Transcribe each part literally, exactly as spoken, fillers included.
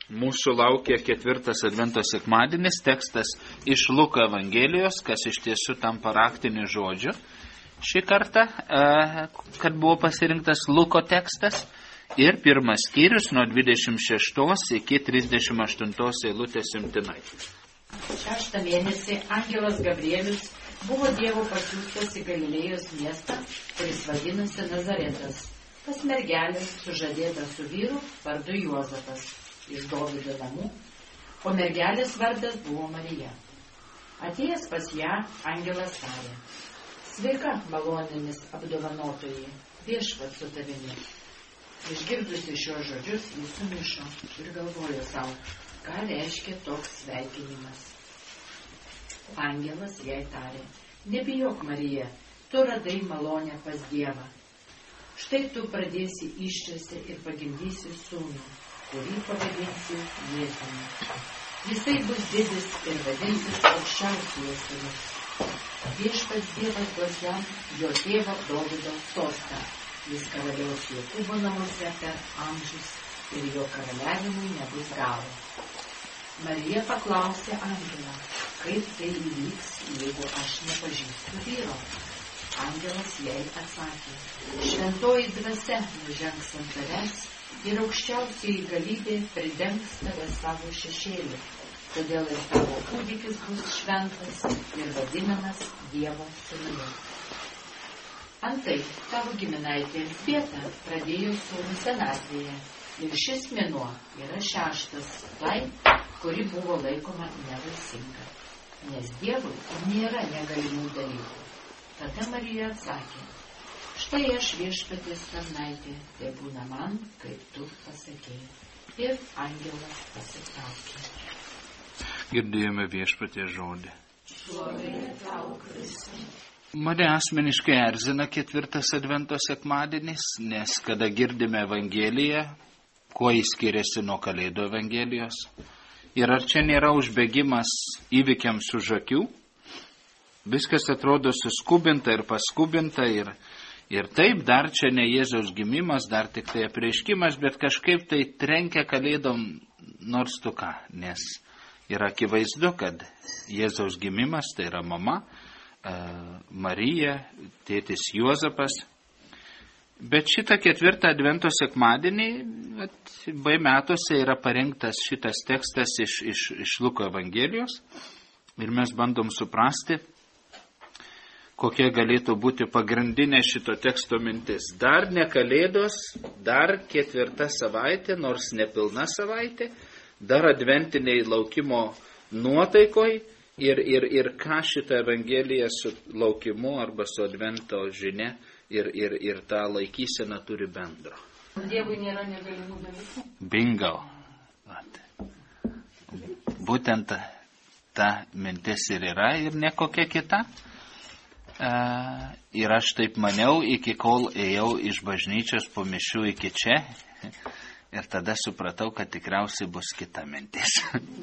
Mūsų laukia ketvirtas Advento sekmadienis, tekstas iš Luko Evangelijos, kas iš tiesų tampa raktiniu žodžiu. Šį kartą, kad buvo pasirinktas Luko tekstas ir pirmas skyrius nuo dvidešimt šeštos iki trisdešimt aštuntos eilutės imtinai. Šeštą mėnesį angelas Gabrielius buvo Dievo pasiųstas į Galilėjos miestą, kuris vadinasi Nazaretas, pas mergelę sužadėtą su vyru vardu Juozapas iš Dovydo namų, o mergelės vardas buvo Marija. Atėjęs pas ją, angelas tarė: Sveika, malonėmis apdovanotoji, viešpats su tavimi. Išgirdusi šios žodžius, jis sumišo ir galvojo savo, ką reiškia toks sveikinimas. Angelas jai tarė: Nebijok, Marija, tu radai malonę pas Dievą. Štai tu pradėsi įsčiose ir pagimdysi sūnų, kurį pavadinsi Jėzumi. Jisai bus didis ir vadinsis aukščiausiuoju sūnus. Viešpats Dievas duos jam jo tėvo Dovydo sostą. Jis karaliaus Jokūbo namuose per amžius ir jo karaliavimui nebus galo. Marija paklausė angelą: Kaip tai įvyks, jeigu aš nepažįstu vyro? Angelas jai atsakė: Šventoji dvasia nužengs ant tavęs ir aukščiausioji galybė pridengs tave savo šešėlį. Todėl ir tavo kūdikis bus šventas ir vadinamas Dievo sūnumi. Antai tavo giminaitė Elzbieta pradėjo sūnų senatvėje, ir šis mėnuo yra šeštas tai, kuri buvo laikoma nevaisinga, nes Dievui nėra negalimų dalykų. Tada Marija atsakė: Štai aš viešpaties tarnaitė, tai būna man, kaip tu pasakei. Ir angelas pasitraukė. Girdėjome viešpaties žodį. Šlovė tau, Kristau. Mane asmeniškai erzina ketvirtas Advento sekmadienis, nes kada girdime Evangeliją, kuo jis skiriasi nuo Kalėdų Evangelijos, ir ar čia nėra užbėgimas įvykiams už akių, viskas atrodo suskubinta ir paskubinta ir Ir taip, dar čia ne Jėzaus gimimas, dar tik tai apreiškimas, bet kažkaip tai trenkia Kalėdom nors tu ką, nes yra akivaizdu, kad Jėzaus gimimas tai yra mama, e, Marija, tėtis Juozapas. Bet šitą ketvirtą Advento sekmadienį, B metuose yra parengtas šitas tekstas iš, iš, iš Luko Evangelijos ir mes bandom suprasti, kokia galėtų būti pagrindinė šito teksto mintis. Dar ne Kalėdos, dar ketvirta savaitė, nors nepilna savaitė, dar adventiniai laukimo nuotaikoj ir, ir, ir ką šitą Evangeliją su laukimu arba su Advento žinia ir, ir, ir tą laikyseną turi bendro. Dievui nėra negalimų dalykų. Bingo. Būtent ta mintis ir yra ir ne kokia kita. Uh, ir aš taip maniau, iki kol ėjau iš bažnyčios po mišių iki čia, ir tada supratau, kad tikriausiai bus kita mintis.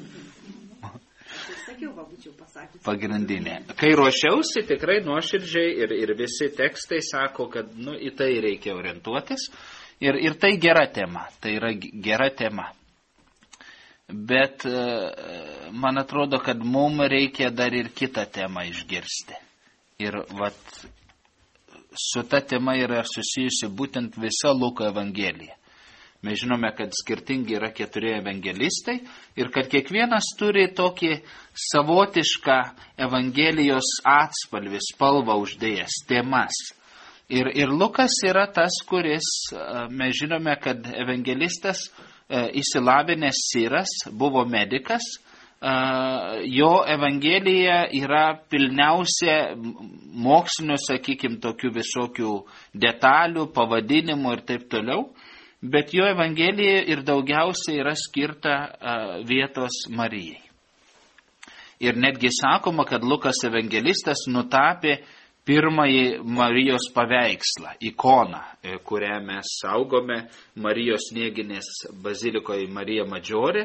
Pagrindinė. Kai ruošiausi, tikrai nuoširdžiai ir, ir visi tekstai sako, kad nu, į tai reikia orientuotis, ir, ir tai gera tema, tai yra gera tema. Bet uh, man atrodo, kad mums reikia dar ir kitą temą išgirsti. Ir vat, su ta tema yra susijusi būtent visa Luko Evangelija. Mes žinome, kad skirtingi yra keturi evangelistai ir kad kiekvienas turi tokį savotišką Evangelijos atspalvį, spalvą uždėjęs, temas. Ir, ir Lukas yra tas, kuris, mes žinome, kad evangelistas išsilavinęs Siras, buvo medikas. Uh, jo Evangelija yra pilniausia mokslinių, sakykime, tokių visokių detalių, pavadinimų ir taip toliau, bet jo Evangelija ir daugiausia yra skirta uh, vietos Marijai. Ir netgi sakoma, kad Lukas evangelistas nutapė pirmąjį Marijos paveikslą, ikoną, kurią mes saugome Marijos Snieginės bazilikoje Marija Madžiorė,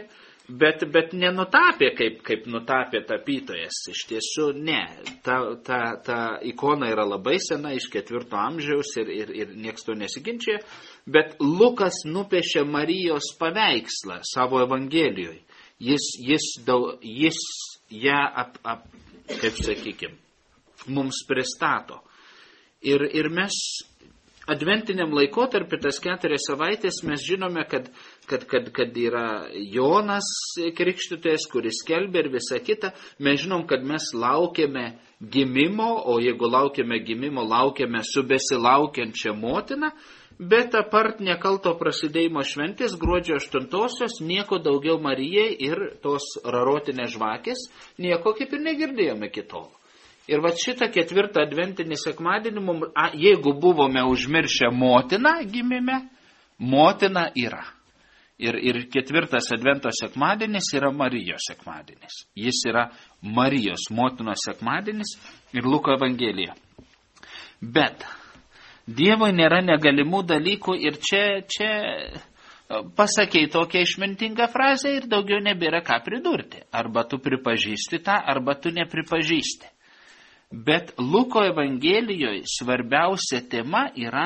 Bet, bet nenutapė, kaip, kaip nutapė tapytojas. Iš tiesų, ne. Ta, ta, ta ikona yra labai sena, iš ketvirto amžiaus ir, ir, ir nieks to nesiginčia. Bet Lukas nupiešė Marijos paveikslą savo Evangelijoje. Jis, jis, daug, jis ją, ap, ap, kaip sakykime, mums pristato. Ir, ir mes adventiniam laikotarpiu, tas keturias savaitės, mes žinome, kad, kad, kad, kad yra Jonas Krikštytojas, kuris skelbė ir visa kita. Mes žinom, kad mes laukiame gimimo, o jeigu laukiame gimimo, laukiame su besilaukiančia motina, bet apart nekalto prasidėjimo šventės, gruodžio aštuntosios, nieko daugiau Marijai ir tos rarotinės žvakės, nieko kaip ir negirdėjome iki tol. Ir va šitą ketvirtą adventinį sekmadienį, jeigu buvome užmiršę motiną gimime, motina yra. Ir, ir ketvirtas advento sekmadienis yra Marijos sekmadienis. Jis yra Marijos motinos sekmadienis ir Luko Evangelija. Bet Dievui nėra negalimų dalykų ir čia, čia pasakei tokią išmintingą frazę ir daugiau nebėra ką pridurti. Arba tu pripažįsti tą, arba tu nepripažįsti. Bet Luko Evangelijoje svarbiausia tema yra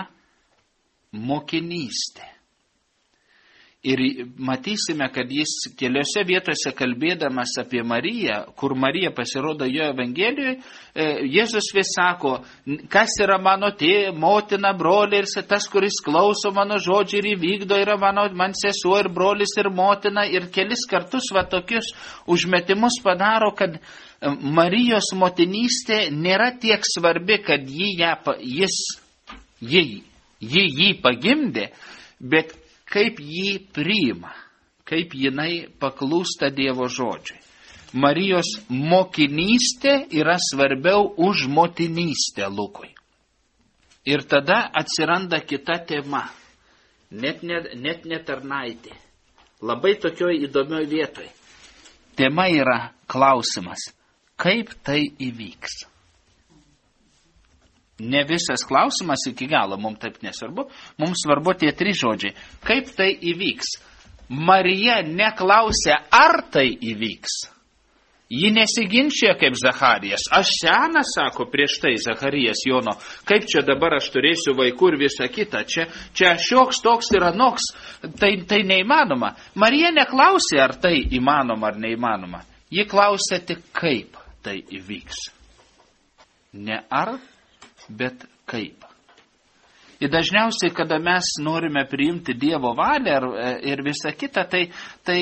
mokinystė. Ir matysime, kad jis keliose vietose kalbėdamas apie Mariją, kur Marija pasirodo jo Evangelijoje, Jėzus vis sako, kas yra mano tė, motina, broliai ir tas, kuris klauso mano žodžių ir įvykdo, yra mano, man sesuo ir brolis ir motina. Ir kelis kartus va tokius užmetimus padaro, kad Marijos motinystė nėra tiek svarbi, kad jį, ją, jis, jį, jį, jį pagimdė, bet kaip jį priima, kaip jinai paklūsta Dievo žodžiui. Marijos mokinystė yra svarbiau už motinystę Lukui. Ir tada atsiranda kita tema, net ne, net ne tarnaitė, labai tokioj įdomioj vietoj. Tema yra klausimas. Kaip tai įvyks? Ne visas klausimas iki galo, mums taip nesvarbu, mums svarbu tie trys žodžiai. Kaip tai įvyks? Marija neklausė, ar tai įvyks. Ji nesiginčia kaip Zacharijas. Aš senas, sako prieš tai Zacharijas Jono, kaip čia dabar aš turėsiu vaikų ir visą kitą. Čia, čia šioks toks ir anoks, tai, tai neįmanoma. Marija neklausė, ar tai įmanoma ar neįmanoma. Ji klausė tik, kaip tai įvyks. Ne ar, bet kaip. Ir dažniausiai, kada mes norime priimti Dievo valią ir, ir visą kitą, tai, tai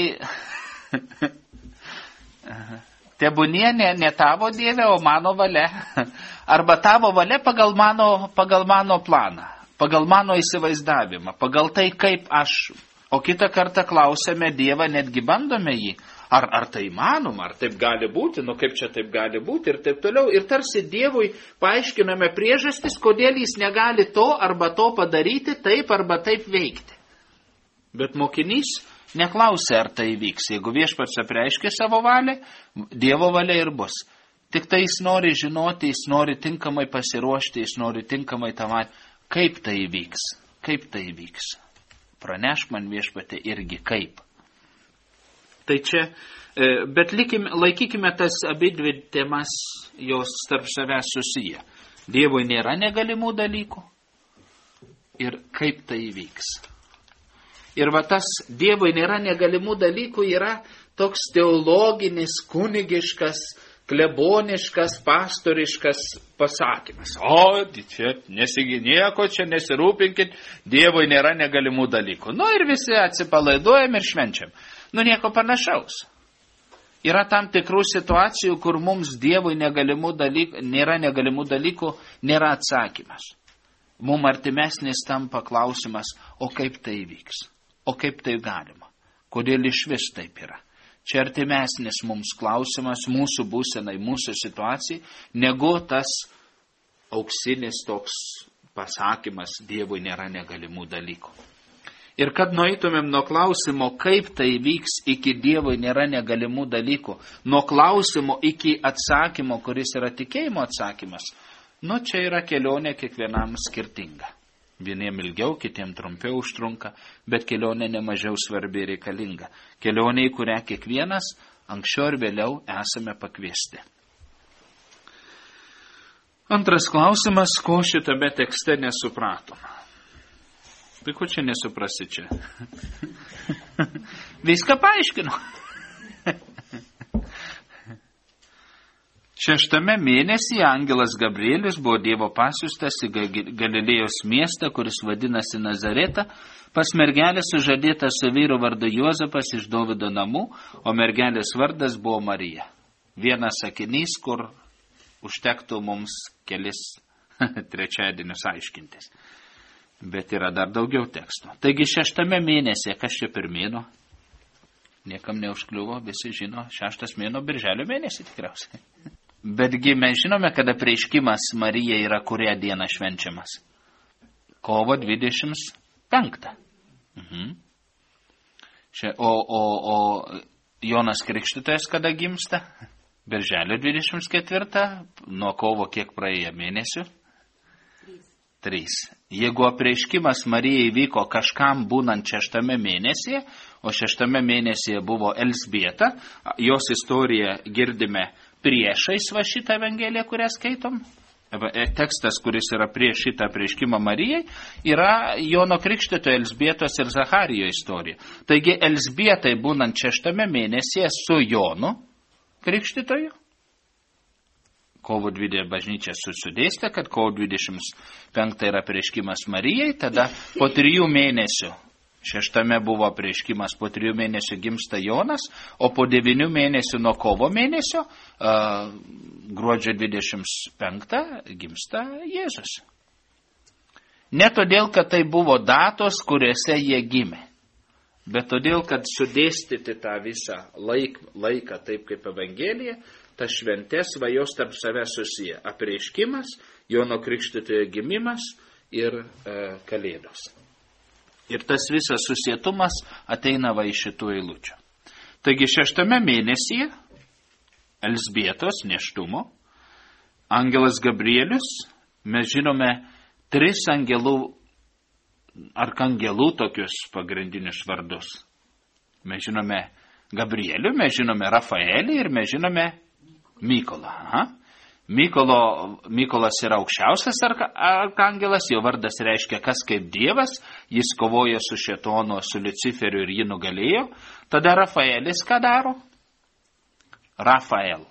tebūnie ne, ne tavo Dieve, o mano valia. Arba tavo valia pagal mano, pagal mano planą, pagal mano įsivaizdavimą, pagal tai, kaip aš. O kitą kartą klausėme Dievą, netgi bandome jį. Ar, ar tai įmanoma, ar taip gali būti, nu kaip čia taip gali būti ir taip toliau. Ir tarsi Dievui paaiškiname priežastis, kodėl jis negali to arba to padaryti, taip arba taip veikti. Bet mokinys neklausė, ar tai vyks. Jeigu viešpats apreiškė savo valią, Dievo valia ir bus. Tik tai jis nori žinoti, jis nori tinkamai pasiruošti, jis nori tinkamai tą valią. Kaip tai vyks? Kaip tai vyks? Pranešk man viešpatė irgi kaip. Tai čia, bet likim, laikykime tas abidvi temas jos tarp savęs susiję. Dievui nėra negalimų dalykų ir kaip tai įvyks. Ir va tas Dievui nėra negalimų dalykų yra toks teologinis, kunigiškas, kleboniškas, pastoriškas pasakymas. O, čia nesiginėko, čia nesirūpinkit, Dievui nėra negalimų dalykų. Nu ir visi atsipalaiduojam ir švenčiam. Nu nieko panašaus. Yra tam tikrų situacijų, kur mums Dievui negalimų dalykų, nėra negalimų dalykų, nėra atsakymas. Mums artimesnis tampa klausimas, o kaip tai vyks? O kaip tai galima? Kodėl iš vis taip yra? Čia artimesnis mums klausimas, mūsų būsenai, mūsų situacijai, negu tas auksinis toks pasakymas, Dievui nėra negalimų dalykų. Ir kad nueitumėm nuo klausimo, kaip tai vyks, iki Dievui nėra negalimų dalykų, nuo klausimo iki atsakymo, kuris yra tikėjimo atsakymas, nu čia yra kelionė kiekvienam skirtinga. Vieniem ilgiau, kitiem trumpiau užtrunka, bet kelionė nemažiau svarbi ir reikalinga. Kelionė, į kurią kiekvienas anksčiau ir vėliau esame pakviesti. Antras klausimas, ko šitame tekste nesupratom. Tai ko čia nesuprasi čia? Viską paaiškinu. Šeštame mėnesį angelas Gabrielius buvo Dievo pasiųstas į Galilėjos miestą, kuris vadinasi Nazareta, pas mergelę sužadėtą su vyru vardu Juozapas iš Dovido namų, o mergelės vardas buvo Marija. Vienas sakinys, kur užtektų mums kelis trečiadienius aiškintis. Bet yra dar daugiau tekstų. Taigi šeštame mėnesį, kas čia per mėnuo? Niekam neužkliuvo, visi žino, šeštas mėnuo birželio mėnesį tikriausiai. Betgi mes žinome, kada apreiškimas Marijai yra kurią dieną švenčiamas. Kovo dvidešimt penktą. Mhm. Čia, o, o, o Jonas Krikštytojas kada gimsta? Birželio dvidešimt ketvirtą. Nuo kovo kiek praėjo mėnesių? Trys. Jeigu apreiškimas Marijai vyko kažkam būnant šeštame mėnesyje, o šeštame mėnesyje buvo Elzbieta, jos istoriją girdime priešais va šitą evangeliją, kurią skaitom. Tekstas, kuris yra prieš šitą apreiškimą Marijai, yra Jono Krikštytojo, Elzbietos ir Zacharijo istorija. Taigi Elzbietai būnant šeštame mėnesyje su Jonu Krikštytoju, kovo dvidešimtą bažnyčia susidėstė, kad kovo dvidešimt penktą yra apreiškimas Marijai, tada po trijų mėnesių, šeštame buvo apreiškimas, po trijų mėnesių gimsta Jonas, o po devynių mėnesių nuo kovo mėnesio, uh, gruodžio dvidešimt penktą, gimsta Jėzus. Ne todėl, kad tai buvo datos, kuriuose jie gimė, bet todėl, kad sudėstyti tą visą laik, laiką taip kaip Evangelija, tas šventės va jos tarp savęs susiję. Apreiškimas, Jono Krikštytojo gimimas ir e, Kalėdos. Ir tas visas susietumas ateina va iš šitų eilučių. Taigi šeštame mėnesyje Elzbietos nėštumo angelas Gabrielius, mes žinome tris angelų, arkangelų tokius pagrindinius vardus. Mes žinome Gabrielių, mes žinome Rafaelį ir mes žinome Mykolą. Aha. Mykolo, Mykolas yra aukščiausias arkangelas, jo vardas reiškia kas kaip Dievas, jis kovoja su šėtonu, su Luciferiu ir jį nugalėjo. Tada Rafaelis ką daro? Rafael.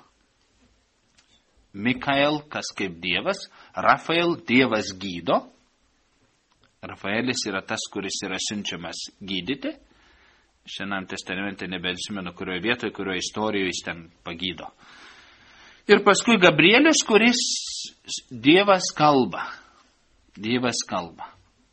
Mikael, kas kaip Dievas, Rafael, Dievas gydo. Rafaelis yra tas, kuris yra siunčiamas gydyti. Šiandien testamente nebeatsimenu, kurioje vietoje, kurioje istorijoje jis ten pagydo. Ir paskui Gabrielius, kuris Dievas kalba. Dievas kalba.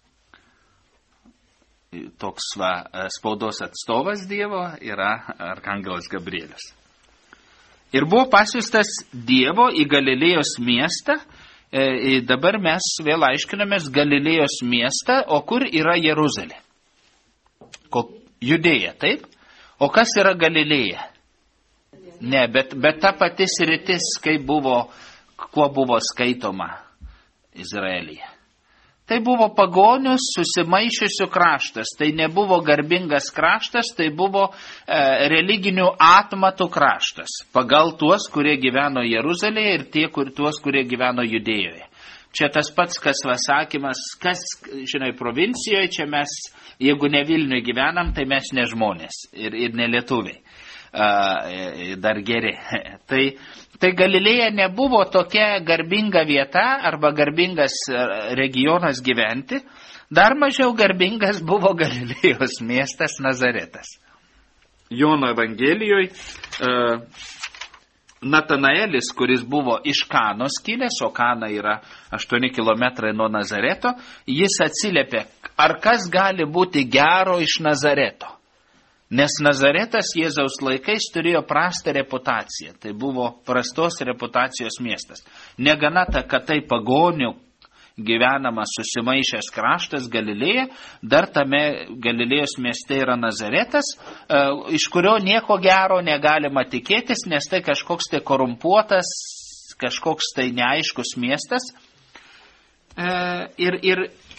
Toks va, spaudos atstovas Dievo yra arkangelas Gabrielius. Ir buvo pasiųstas Dievo į Galilėjos miestą. E, dabar mes vėl aiškinamės Galilėjos miestą, o kur yra Jeruzalė? Ko, Judėja, taip? O kas yra Galilėja? Ne, bet, bet ta pati sritis, kaip buvo, kuo buvo skaitoma Izraelyje. Tai buvo pagonių susimaišiusių kraštas, tai nebuvo garbingas kraštas, tai buvo e, religinių atmatų kraštas, pagal tuos, kurie gyveno Jeruzalėje ir tie, kur, tuos, kurie gyveno Judėjoje. Čia tas pats, kas vasakymas, kas, žinai, provincijoje, čia mes, jeigu ne Vilniuje gyvenam, tai mes ne žmonės ir, ir ne lietuviai. Uh, dar geri. Tai, tai Galilėja nebuvo tokia garbinga vieta arba garbingas regionas gyventi, dar mažiau garbingas buvo Galilėjos miestas Nazaretas. Jono Evangelijoje uh, Natanaelis, kuris buvo iš Kanos kilęs, o Kana yra aštuoni kilometrai nuo Nazareto, jis atsiliepė, ar kas gali būti gero iš Nazareto? Nes Nazaretas Jėzaus laikais turėjo prastą reputaciją. Tai buvo prastos reputacijos miestas. Negana ta, kad tai pagonių gyvenamas susimaišęs kraštas Galilėja, dar tame Galilėjos mieste yra Nazaretas, iš kurio nieko gero negalima tikėtis, nes tai kažkoks tai korumpuotas, kažkoks tai neaiškus miestas. Ir, ir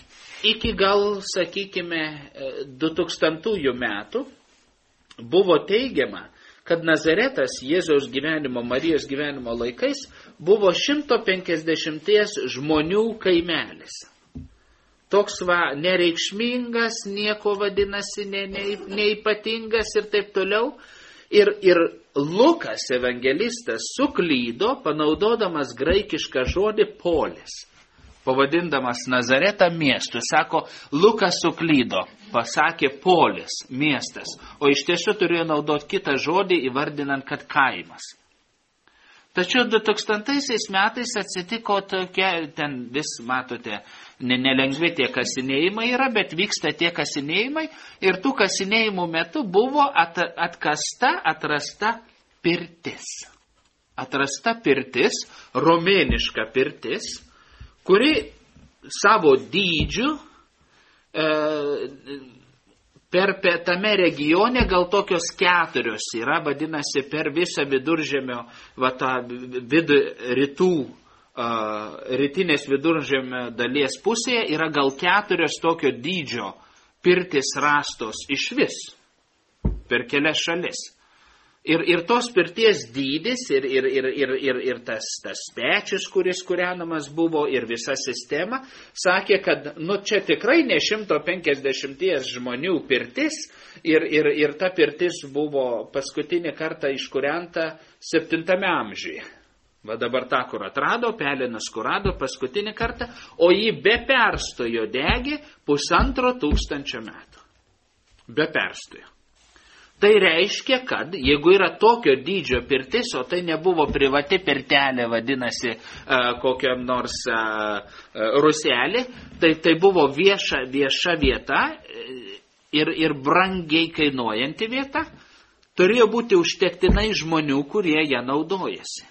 iki gal, sakykime, du tūkstantųjų metų buvo teigiama, kad Nazaretas Jėzaus gyvenimo, Marijos gyvenimo laikais buvo šimto penkiasdešimties žmonių kaimelis. Toks va nereikšmingas, nieko vadinasi, ne, ne, neipatingas ir taip toliau. Ir, ir Lukas evangelistas suklydo, panaudodamas graikišką žodį polis, pavadindamas Nazaretą miestu. Sako, Lukas suklydo, pasakė polis, miestas, o iš tiesų turėjo naudoti kitą žodį, įvardinant, kad kaimas. Tačiau du tūkstantaisiais metais atsitiko tokia, ten vis matote, nelengvi tie kasinėjimai yra, bet vyksta tie kasinėjimai ir tų kasinėjimų metu buvo at, atkasta, atrasta pirtis. Atrasta pirtis, romėniška pirtis, kuri savo dydžiu e, per, per tame regione gal tokios keturios yra, vadinasi, per visą viduržemio, va tą vidu, rytų, uh, rytinės viduržemio dalies pusėje yra gal keturios tokio dydžio pirtis rastos iš vis per kelias šalis. Ir, ir tos pirties dydis ir, ir, ir, ir, ir, ir tas, tas pečius, kuris kūrenamas buvo, ir visa sistema, sakė, kad nu, čia tikrai ne šimto penkiasdešimties žmonių pirtis ir, ir, ir ta pirtis buvo paskutinį kartą iškūrenta septintame amžiuje. Va dabar tą, kur atrado, Pelenas kur rado paskutinį kartą, o jį be perstojo degė pusantro tūkstančio metų. Be perstojo. Tai reiškia, kad jeigu yra tokio dydžio pirtis, o tai nebuvo privati pirtelė, vadinasi, kokia nors ruselė, tai tai buvo vieša, vieša vieta ir, ir brangiai kainuojanti vieta, turėjo būti užtektinai žmonių, kurie ją naudojasi.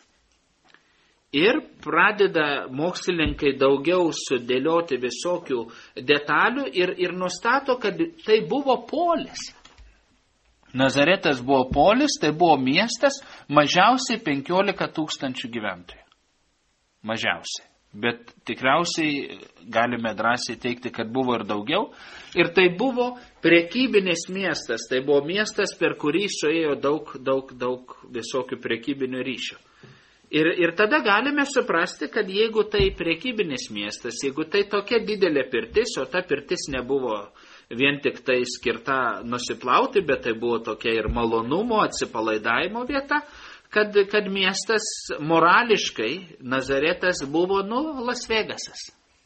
Ir pradeda mokslininkai daugiau sudėlioti visokių detalių ir, ir nustato, kad tai buvo polis. Nazaretas buvo polis, tai buvo miestas, mažiausiai penkiolika tūkstančių gyventojų. Mažiausiai. Bet tikriausiai galime drąsiai teikti, kad buvo ir daugiau. Ir tai buvo prekybinis miestas, tai buvo miestas, per kurį suėjo daug, daug, daug visokių prekybinių ryšių. Ir, ir tada galime suprasti, kad jeigu tai prekybinis miestas, jeigu tai tokia didelė pirtis, o ta pirtis nebuvo vien tik tai skirta nusiplauti, bet tai buvo tokia ir malonumo, atsipalaidavimo vieta, kad, kad miestas morališkai, Nazaretas buvo, nu, Las Vegasas.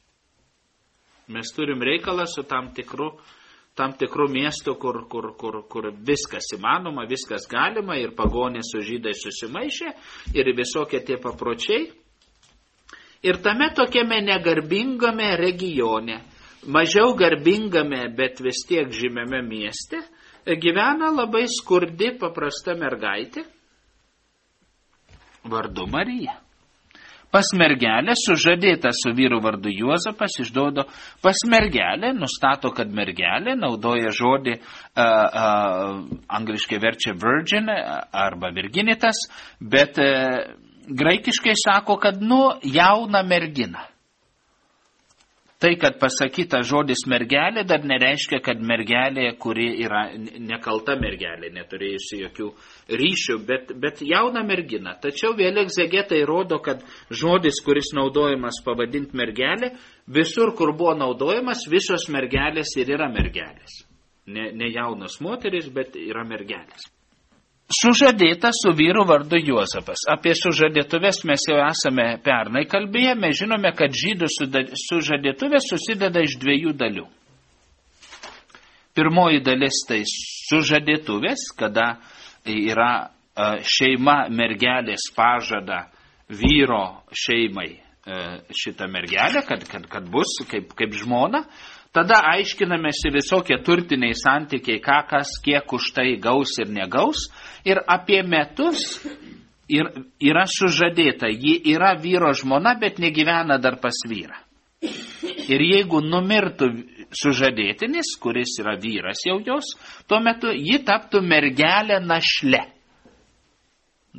Mes turim reikalą su tam tikru, tam tikru miestu, kur, kur, kur, kur viskas įmanoma, viskas galima, ir pagonės su žydai susimaišė, ir visokie tie papročiai. Ir tame tokiame negarbingame regione, mažiau garbingame, bet vis tiek žymiame mieste, gyvena labai skurdi, paprasta mergaitė, vardu Marija. Pas mergelę, sužadėta su vyru vardu Juozapas, išduodo pas mergelę, nustato, kad mergelė naudoja žodį, uh, uh, angliškai verčia virgin arba virginitas, bet uh, graikiškai sako, kad nu jauna mergina. Tai, kad pasakyta žodis mergelė, dar nereiškia, kad mergelė, kuri yra nekalta mergelė, neturėjusi jokių ryšių, bet, bet jauna mergina. Tačiau vėl egzegetai rodo, kad žodis, kuris naudojamas pavadinti mergelė, visur, kur buvo naudojamas, visos mergelės ir yra mergelės. Ne, ne jaunos moteris, bet yra mergelės. Sužadėta su vyru vardu Juozapas. Apie sužadėtuves mes jau esame pernai kalbėję. Mes žinome, kad žydų sužadėtuvės susideda iš dviejų dalių. Pirmoji dalis tai sužadėtuvės, kada yra šeima mergelės pažada vyro šeimai šitą mergelę, kad, kad, kad bus kaip, kaip žmona. Tada aiškinamėsi visokie turtiniai santykiai, ką kas, kiek už tai gaus ir negaus. Ir apie metus ir, yra sužadėta. Ji yra vyro žmona, bet negyvena dar pas vyrą. Ir jeigu numirtų sužadėtinis, kuris yra vyras jau jos, tuo metu ji taptų mergelė našle.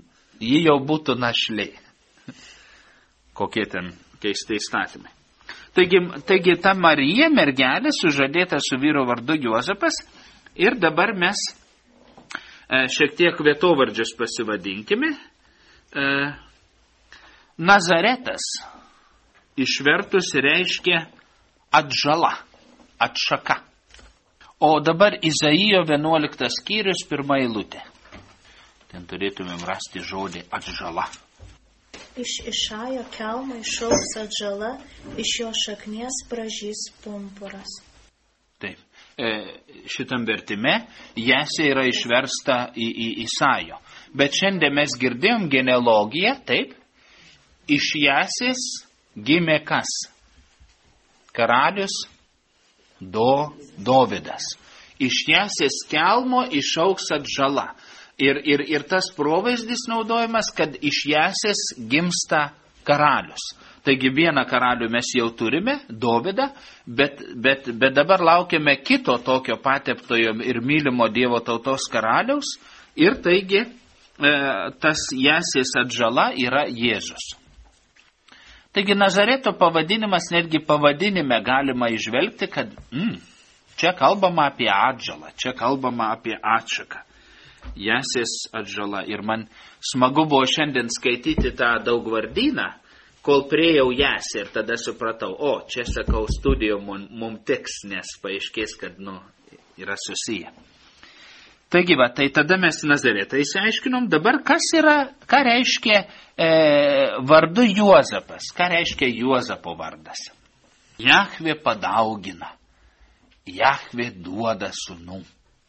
Ji jau būtų našlė. Kokie ten keisti įstatymai. Taigi, taigi ta Marija, mergelė, sužadėta su vyro vardu Juozapas. Ir dabar mes e, šiek tiek vietovardžius pasivadinkime. E, Nazaretas išvertus reiškia atžala, atšaka. O dabar Izaijo vienuoliktas skyrius, pirma eilutė. Ten turėtumėm rasti žodį atžala. Iš Išajo kelmo išaugs atžala, iš jo šaknies pražys pumpuras. Taip. E, šitam vertime Jesė yra išversta į, į Isajo. Bet šiandien mes girdėjom genealogiją, taip. Iš Jesės gimė kas? Karalius Do, Dovydas. Iš Jesės kelmo išaugs atžala. Ir, ir, ir tas provaizdis naudojamas, kad iš Jesės gimsta karalius. Taigi vieną karalių mes jau turime, Dovydą, bet, bet, bet dabar laukiame kito tokio pateptojo ir mylimo Dievo tautos karaliaus. Ir taigi e, tas Jesės atžala yra Jėzus. Taigi Nazareto pavadinimas, netgi pavadinime galima išvelgti, kad mm, čia kalbama apie atžalą, čia kalbama apie atšaką. Jesės atžala. Ir man smagu buvo šiandien skaityti tą daugvardyną, kol priejau Jesę ir tada supratau, o, čia sakau, studijų mums mum tiks, nes paaiškės, kad, nu, yra susiję. Taigi, va, tai tada mes Nazaretą įsiaiškinom. Dabar kas yra, ką reiškia e, vardu Juozapas? Ką reiškia Juozapo vardas? Jahvė padaugina. Jahvė duoda sūnų.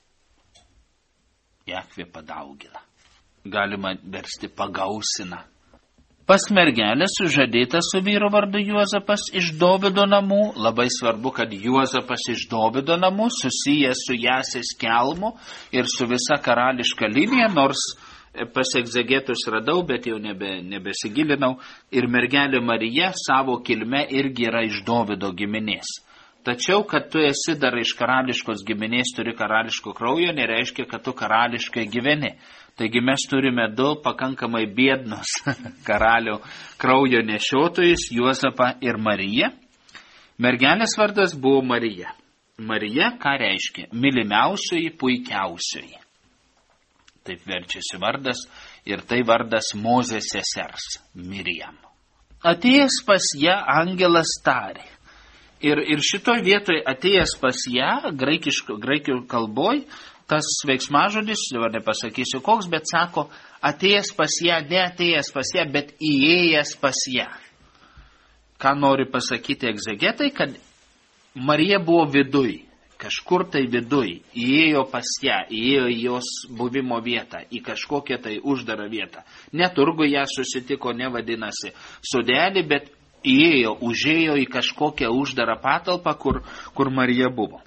Jahvė padaugina. Galima versti pagausina. Pas mergelę sužadėta su vyro vardu Juozapas iš Dovydo namų. Labai svarbu, kad Juozapas iš Dovydo namų susijęs su Jesės kelmu ir su visa karališka linija, nors pas egzegetus radau, bet jau nebe, nebesigilinau. Ir mergelė Marija savo kilme irgi yra iš Dovydo giminės. Tačiau, kad tu esi dar iš karališkos giminės, turi karališko kraujo, nereiškia, kad tu karališkai gyveni. Taigi mes turime du pakankamai biednus karalių kraujo nešiotojus, Juozapą ir Mariją. Mergelės vardas buvo Marija. Marija, ką reiškia? Mylimiausioji, puikiausioji. Taip verčiasi vardas ir tai vardas Mozės sesers, Miriam. Atėjęs pas ją angelas tarė. Ir, ir šitoj vietoj atėjęs pas ją, graikiško, graikių kalboj, tas veiksmažodis, dabar nepasakysiu koks, bet sako, atėjęs pas ją, ne atėjęs pas ją, bet įėjęs pas ją. Ką nori pasakyti egzegetai, kad Marija buvo viduj, kažkur tai viduj, įėjo pas ją, įėjo į jos buvimo vietą, į kažkokią tai uždarą vietą. Ne turguje ją susitiko, nevadinasi sodelį, bet įėjo, užėjo į kažkokią uždarą patalpą, kur, kur Marija buvo.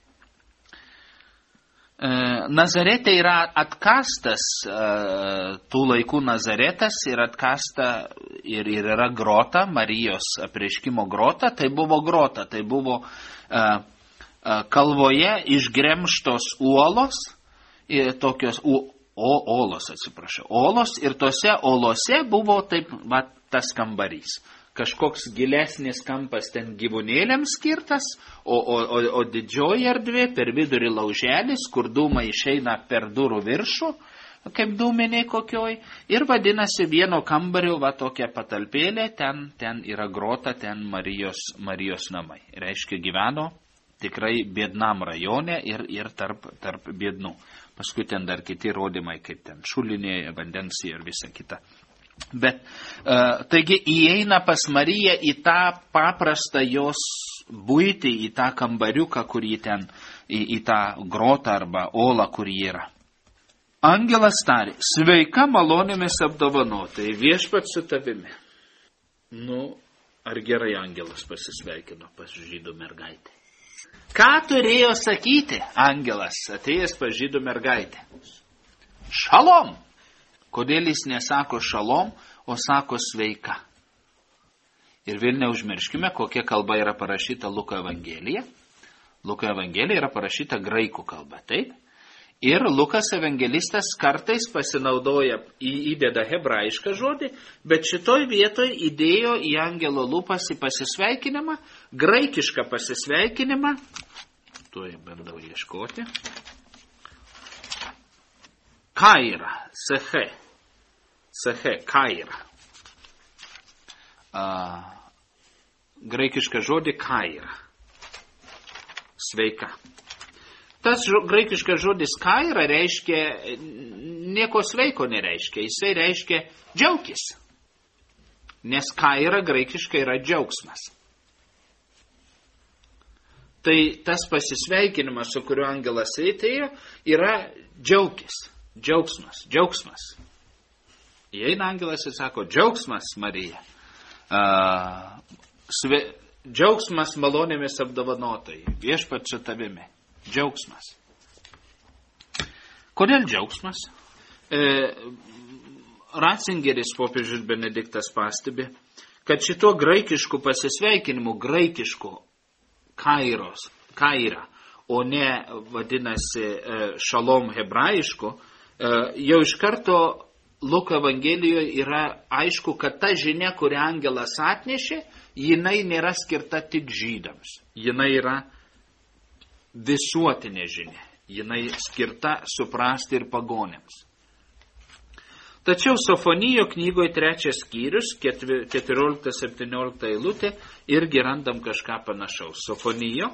E, Nazarete yra atkastas, e, tų laikų Nazaretas yra atkasta ir, ir yra grota, Marijos apreiškimo grota, tai buvo grota, tai buvo e, e, kalvoje išgremštos uolos, e, tokios, u, o, olos, atsiprašau, olos, ir tose olose buvo taip, va, tas kambarys. Kažkoks gilesnis kampas ten gyvūnėliams skirtas, o, o, o, o didžioji erdvė per vidurį lauželis, kur dūmai išeina per durų viršų, kaip dūminiai kokioj, ir vadinasi vieno kambario va tokia patalpėlė, ten, ten yra grota, ten Marijos, Marijos namai. Reiškia, gyveno tikrai biednam rajone ir, ir tarp, tarp biednų. Paskui ten dar kiti rodymai, kaip ten šulinė, vandens ir visa kita. Bet, uh, taigi, įeina pas Mariją į tą paprastą jos buitį, į tą kambariuką, kur jį ten, į, į tą grotą arba olą, kur jį yra. Angelas tarė, sveika malonėmis apdovanotai, viešpats su tavimi. Nu, ar gerai angelas pasisveikino pas žydų mergaitę? Ką turėjo sakyti angelas, atėjęs pas žydų mergaitę? Šalom! Kodėl jis nesako šalom, o sako sveika? Ir vėl neužmirškime, kokia kalba yra parašyta Luko Evangelija. Luko Evangelija yra parašyta graikų kalba, taip? Ir Lukas evangelistas kartais pasinaudoja, įdeda hebrajišką žodį, bet šitoj vietoj įdėjo į angelo lūpas į pasisveikinimą, graikišką pasisveikinimą, tuoj bandau ieškoti, kaira, seche, seche, kaira. Uh, graikišką žodį kaira, sveika. Tas graikiškas žodis kaira reiškia, nieko sveiko nereiškia, jisai reiškia džiaukis. Nes kaira graikiškai yra džiaugsmas. Tai tas pasisveikinimas, su kuriuo angelas atėjo, yra džiaukis, džiaugsmas, džiaugsmas. Įeina angelas ir sako, džiaugsmas, Marija. Uh, sve, džiaugsmas malonėmis apdovanotai, viešpats su tavimi. Džiaugsmas. Kodėl džiaugsmas? E, Ratzingeris popiežius Benediktas pastebi, kad šito graikiškų pasisveikinimų, graikiškų kairos, kaira, o ne vadinasi šalom hebrajiškų, e, jau iš karto Luko Evangelijoje yra aišku, kad ta žinia, kurią angelas atnešė, jinai nėra skirta tik žydams. Jinai yra visuotinė žinia. Jinai skirta suprasti ir pagonėms. Tačiau Sofonijo knygoje trečias skyrius, keturiolikta septyniolikta eilutė, irgi randam kažką panašaus. Sofonijo,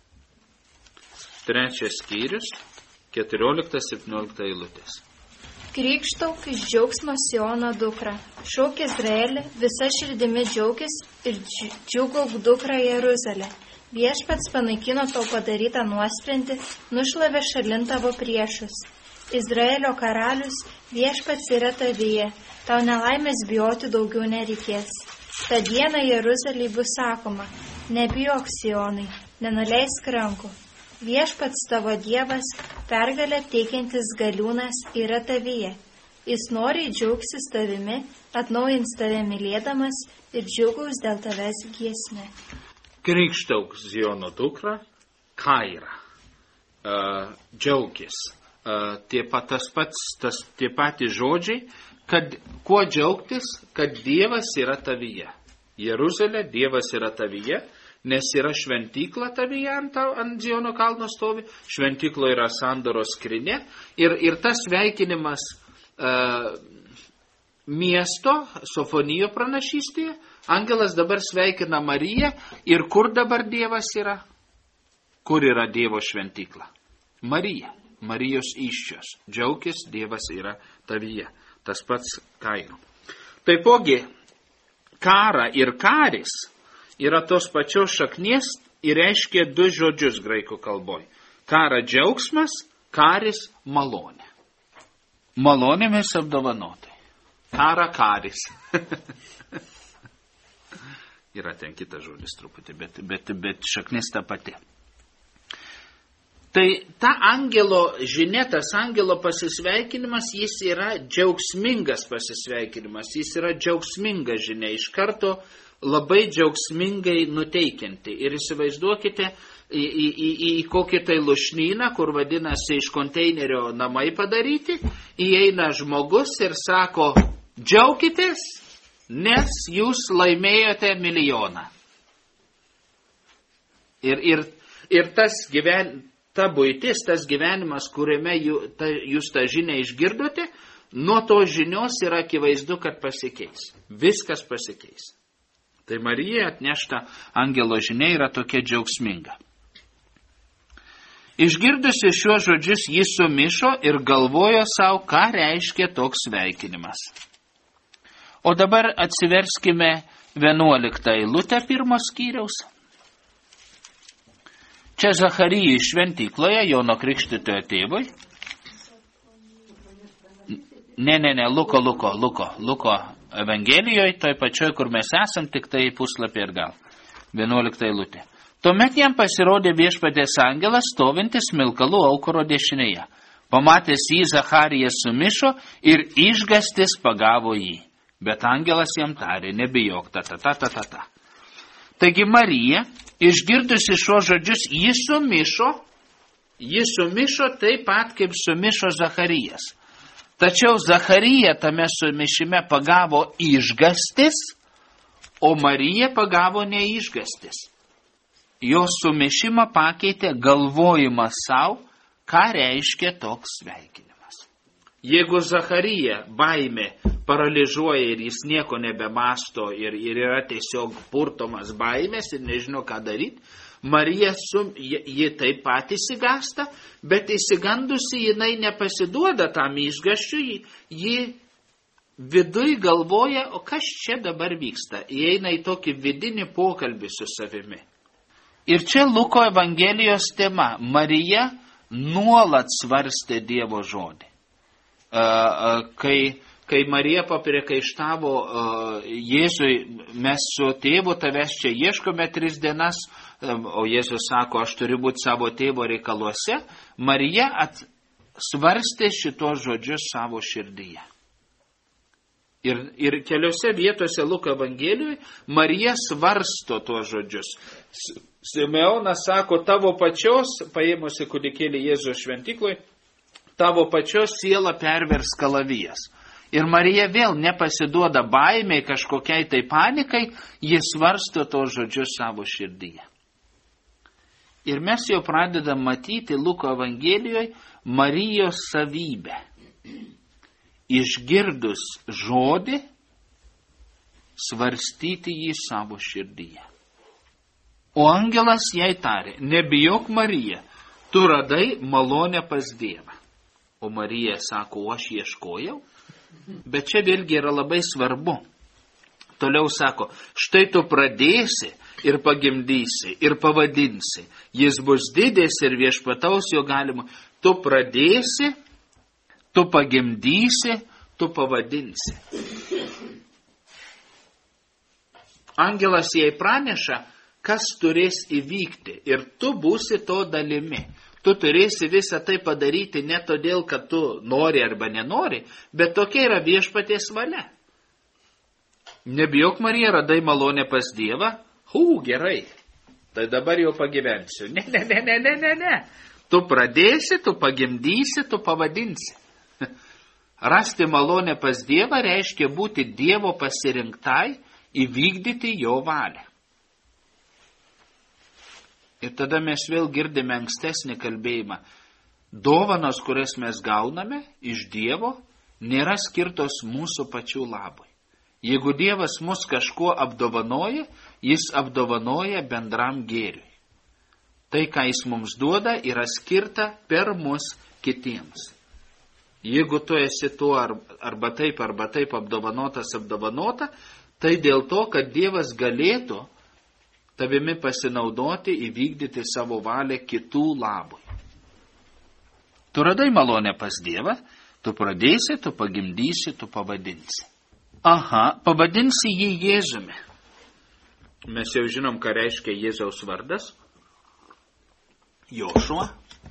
trečias skyrius, keturiolikta septyniolikta eilutės. Krikštauk iš džiaugsmo Siono dukra, šauk Izraelį, visa širdimi džiaukis ir džiugauk dukra Jeruzalė. Viešpats panaikino tau padarytą nuosprendį, nušlavė šalin tavo priešus. Izraelio karalius, viešpats yra tavyje, tau nelaimės bijoti daugiau nereikės. Ta diena Jeruzalei bus sakoma, nebijok Sionai, nenuleisk rankų. Viešpats tavo Dievas, pergalę teikiantis galiūnas yra tavyje. Jis noriai džiaugsis tavimi, atnaujins tave mylėdamas ir džiugaus dėl tavęs giesmė. Krikštauk Ziono dukra, kaira, uh, džiaugis. Uh, tie, pat, tas pats, tas, tie patys žodžiai, kad kuo džiaugtis, kad Dievas yra tavyje. Jeruzalė, Dievas yra tavyje, nes yra šventykla tavyje ant, ant Ziono kalno stovi, šventyklo yra sandoros skrinė ir, ir tas sveikinimas uh, miesto, Sofonijo pranašystėje, angelas dabar sveikina Mariją ir kur dabar Dievas yra? Kur yra Dievo šventykla? Marija, Marijos įsčios. Džiaukis, Dievas yra tavyje. Tas pats kairo. Taipogi, kara ir karis yra tos pačios šaknies ir reiškia du žodžius graikų kalboj. Kara džiaugsmas, karis malonė. Malonėmis apdovanotai. Kara karis. Yra ten kitas žodis truputį, bet, bet, bet šaknis ta pati. Tai ta angelo žinia, tas angelo pasisveikinimas, jis yra džiaugsmingas pasisveikinimas, jis yra džiaugsminga žinia, iš karto labai džiaugsmingai nuteikianti. Ir įsivaizduokite į, į, į, į kokį tai lušnyną, kur vadinasi iš konteinerio namai padaryti, įeina žmogus ir sako, džiaukitės, nes jūs laimėjote milijoną. Ir, ir, ir tas gyven, ta buitis, tas gyvenimas, kuriame jų, ta, jūs tą žinią išgirdote, nuo to žinios yra akivaizdu, kad pasikeis. Viskas pasikeis. Tai Marija atnešta angelo žinia yra tokia džiaugsminga. Išgirdusi šiuos žodžius, jis sumišo ir galvojo savo, ką reiškia toks sveikinimas. O dabar atsiverskime vienuoliktą eilutę pirmos skyriaus. Čia Zacharijai šventykloje, Jono Krikštytojo tėvui. Ne, ne, ne, Luko, Luko, Luko, Luko Evangelijoje, toj pačioj, kur mes esam, tik tai puslapį ir gal. vienuolikta eilutė. Tuomet jam pasirodė viešpaties angelas, stovintis Milkalų aukuro dešinėje. Pamatęs jį, Zacharijas sumišo ir išgastis pagavo jį. Bet angelas jam tarė, nebijok, ta, ta, ta, ta, ta, ta. Taigi Marija, išgirdusi šios žodžius, jis sumišo Jis sumišo taip pat, kaip sumišo Zacharijas. Tačiau Zacharija tame sumišime pagavo išgastis, o Marija pagavo neišgastis. Jos sumišimą pakeitė galvojimą savo, ką reiškia toks sveikinimas. Jeigu Zacharija baimė paralyžuoja ir jis nieko nebemasto ir, ir yra tiesiog purtomas baimės ir nežino, ką daryti, Marija, sum, ji, ji taip pat įsigasta, bet įsigandusi jinai nepasiduoda tam išgaščiui, ji, ji viduj galvoja, o kas čia dabar vyksta, įeina į tokį vidinį pokalbį su savimi. Ir čia Luko Evangelijos tema. Marija nuolat svarstė Dievo žodį. Kai, kai Marija papriekaištavo Jėzui, mes su tėvu tavęs čia ieškome tris dienas, o Jėzus sako, aš turiu būti savo tėvo reikaluose, Marija svarstė šitos žodžius savo širdyje. Ir, ir keliose vietose Luko Evangelijoje Marija svarsto tuos žodžius. Simeonas sako, tavo pačios, paėmusi kūdikėlį Jėzaus šventykloj, tavo pačios siela pervers kalavijas. Ir Marija vėl nepasiduoda baimiai kažkokiai tai panikai, jis svarsto tos žodžius savo širdyje. Ir mes jau pradedam matyti Luko Evangelijoje Marijos savybę. Išgirdus žodį, svarstyti jį savo širdyje. O angelas jai tarė, nebijok Marija, tu radai malonę pas Dievą. O Marija sako, o aš ieškojau. Bet čia vėlgi yra labai svarbu. Toliau sako, štai tu pradėsi ir pagimdysi ir pavadinsi. Jis bus didės ir viešpataus jo galima. Tu pradėsi, tu pagimdysi, tu pavadinsi. Angelas jai praneša, kas turės įvykti ir tu būsi to dalimi. Tu turėsi visą tai padaryti ne todėl, kad tu nori arba nenori, bet tokia yra viešpaties valia. Nebijok Marija, radai malonę pas Dievą. Hū, gerai, tai dabar jau pagyvensiu. Ne, ne, ne, ne, ne, ne, ne. Tu pradėsi, tu pagimdysi, tu pavadinsi. Rasti malonę pas Dievą reiškia būti Dievo pasirinktai, įvykdyti jo valią. Ir tada mes vėl girdime ankstesnį kalbėjimą. Dovanos, kurias mes gauname iš Dievo, nėra skirtos mūsų pačių labui. Jeigu Dievas mus kažkuo apdovanoja, jis apdovanoja bendram gėriui. Tai, ką jis mums duoda, yra skirta per mus kitiems. Jeigu tu esi tuo arba taip, arba taip apdovanotas, apdovanota, tai dėl to, kad Dievas galėtų tavimi pasinaudoti, įvykdyti savo valią kitų labui. Tu radai malonę pas Dievą, tu pradėsi, tu pagimdysi, tu pavadinsi. Aha, pavadinsi jį Jėzumi. Mes jau žinom, ką reiškia Jėzaus vardas. Jošua.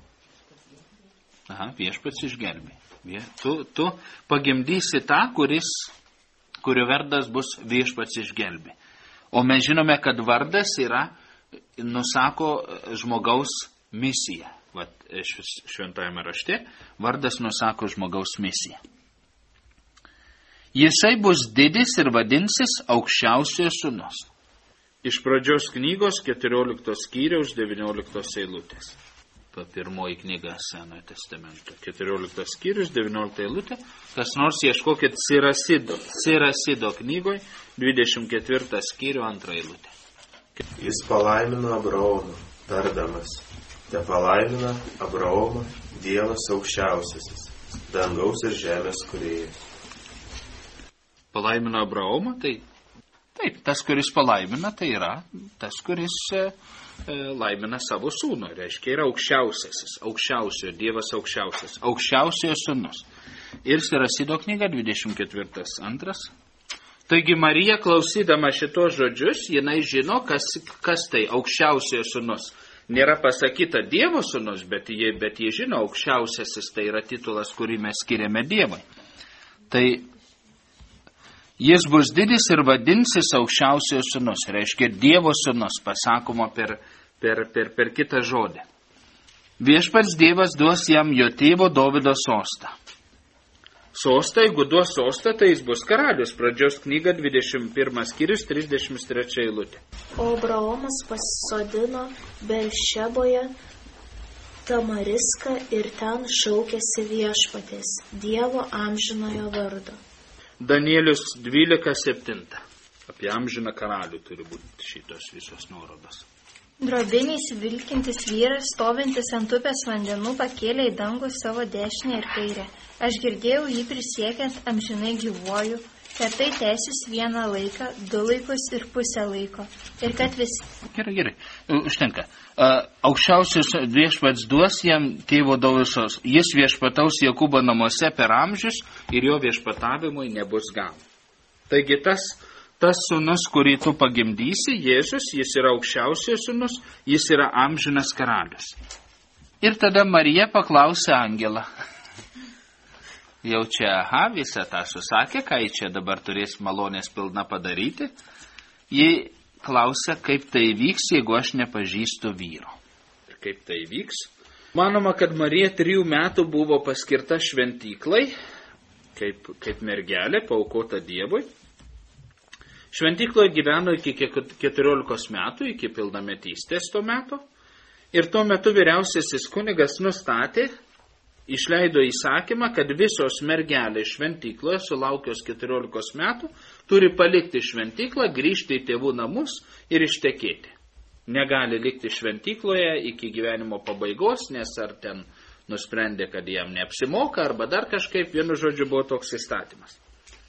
Aha, viešpats išgelbė. Tu, tu pagimdysi tą, kuris, kurio vardas bus viešpats išgelbė. O mes žinome, kad vardas yra, nusako žmogaus misiją. Vat šventajame rašte, vardas nusako žmogaus misiją. Jisai bus didis ir vadinsis aukščiausiojo sūnus. Iš pradžios knygos keturioliktos skyriaus devynioliktos eilutės. Ta pirmoji knyga Senojo testamento. keturioliktos skyrius devyniolikta eilutė. Kas nors ieškokit Sirasido. Sirasido knygoje dvidešimt ketvirtą skyrių antrą eilutę. Jis palaimino Abraomą, tardamas. Te palaimina Abraomą Dievas aukščiausiasis, dangaus ir žemės kūrėjas. Palaimino Abraomą, tai taip, tas, kuris palaimina, tai yra tas, kuris e, laimina savo sūnų. Reiškia, yra aukščiausiasis, aukščiausiojo, Dievas aukščiausias, aukščiausiojo sūnus. Ir Sirasido knyga dvidešimt ketvirtas antras. Taigi Marija, klausydama šitos žodžius, jinai žino, kas, kas tai aukščiausiojo sūnus. Nėra pasakyta Dievo sūnus, bet jie, bet jie žino, aukščiausiasis tai yra titulas, kurį mes skiriame Dievui. Tai jis bus didis ir vadinsis aukščiausiojo sūnus. Reiškia, Dievo sūnus, pasakoma per, per, per, per kitą žodį. Viešpats Dievas duos jam jo tėvo Dovydo sostą. Sostą, jeigu duos sostą, tai jis bus karalius. Pradžios knyga dvidešimt pirmas skyrius, trisdešimt trečia eilutė. O Abraomas pasodino Beršeboje Tamariską ir ten šaukėsi Viešpaties, Dievo amžinojo vardo. Danielius dvylika septyni. Apie amžiną karalių turi būti šitos visos nuorodos. Drobiniais vilkintis vyras, stovintis ant upės vandenų, pakėlė į dangų savo dešinę ir kairę. Aš girdėjau jį prisiekiant amžinai gyvuoju, kad tai tęsis vieną laiką, du laikus ir pusę laiko. Ir kad visi... Gerai, gerai. Užtenka. Aukščiausias viešpats duos jam tėvo Dovydo. Jis viešpataus Jokūbo namuose per amžius ir jo viešpatavimui nebus galo. Taigi tas... Tas sūnus, kurį tu pagimdysi, Jėzus, jis yra aukščiausias sūnus, jis yra amžinas karalius. Ir tada Marija paklausė angelą. Jau čia, aha, visą tą susakė, ką jį čia dabar turės malonės pilna padaryti. Ji klausė, kaip tai vyks, jeigu aš nepažįstu vyro. Ir kaip tai vyks? Manoma, kad Marija trijų metų buvo paskirta šventyklai, kaip, kaip mergelė, paaukota Dievui. Šventykloje gyveno iki keturiolikos metų, iki pilnametystės to metu. Ir tuo metu vyriausiasis kunigas nustatė, išleido įsakymą, kad visos mergelės šventykloje sulaukios keturiolikos metų turi palikti šventyklą, grįžti į tėvų namus ir ištekėti. Negali likti šventykloje iki gyvenimo pabaigos, nes ar ten nusprendė, kad jam neapsimoka, arba dar kažkaip, vienu žodžiu, buvo toks įstatymas.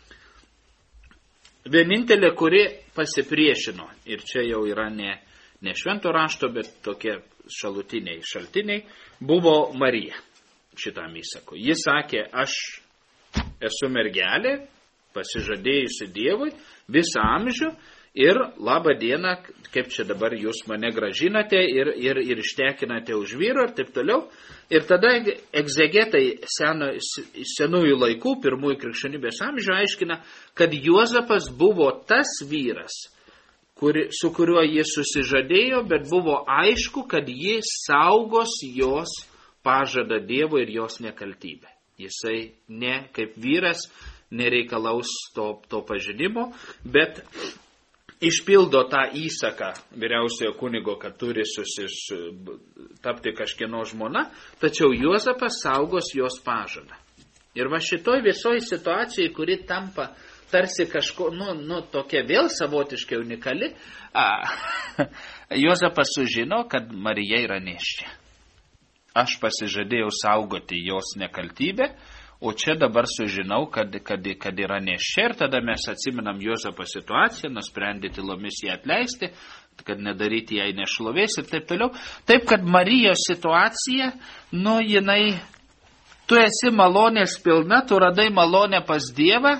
Vienintelė, kuri pasipriešino, ir čia jau yra ne, ne švento rašto, bet tokie šalutiniai šaltiniai, buvo Marija šitam įsaku. Jis sakė, aš esu mergelė, pasižadėjusi Dievui visą amžių ir labą dieną, kaip čia dabar jūs mane gražinate ir, ir, ir ištekinate už vyro ir taip toliau. Ir tada egzegetai seno, senųjų laikų, pirmųjų krikščionybės amžių aiškina, kad Juozapas buvo tas vyras, kuri, su kuriuo jis susižadėjo, bet buvo aišku, kad jis saugos jos pažadą Dievui ir jos nekaltybę. Jisai ne kaip vyras nereikalaus to, to pažinimo, bet išpildo tą įsaką vyriausiojo kunigo, kad turi susis, tapti kažkieno žmona, tačiau Juozapas saugos jos pažadą. Ir va šitoj visoji situacijai, kuri tampa tarsi kažko, nu, nu tokia vėl savotiškai unikali, a, Juozapas sužino, kad Marija yra nėščia. Aš pasižadėjau saugoti jos nekaltybę, o čia dabar sužinau, kad, kad, kad yra nėščia ir tada mes atsiminam Juozapo situaciją, nusprendė tylomis ją atleisti, kad nedaryti jai nešlovės ir taip toliau. Taip, kad Marijos situacija, nu, jinai, tu esi malonės pilna, tu radai malonę pas Dievą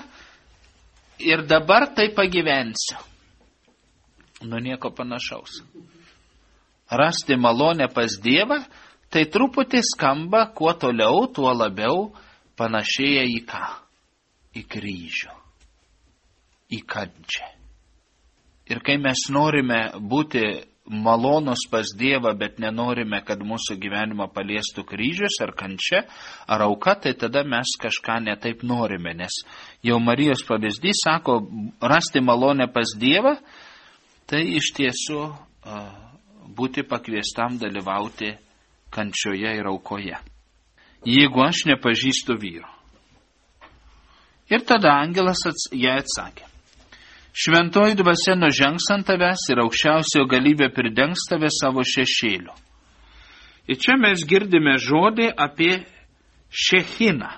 ir dabar tai pagyvensiu. Nu, nieko panašaus. Rasti malonę pas Dievą, tai truputį skamba, kuo toliau, tuo labiau panašėja į ką? Į kryžių. Į kančią. Ir kai mes norime būti malonus pas Dievą, bet nenorime, kad mūsų gyvenimą paliestų kryžius ar kančia, ar auka, tai tada mes kažką netaip norime. Nes jau Marijos pavyzdys sako, rasti malonę pas Dievą, tai iš tiesų būti pakviestam dalyvauti kančioje ir aukoje. Jeigu aš nepažįstu vyro. Ir tada angelas ats, jai atsakė. Šventoji dvasia nužengs ant tavęs ir aukščiausiojo galybė pridengs tave savo šešėliu. Ir čia mes girdime žodį apie šechiną.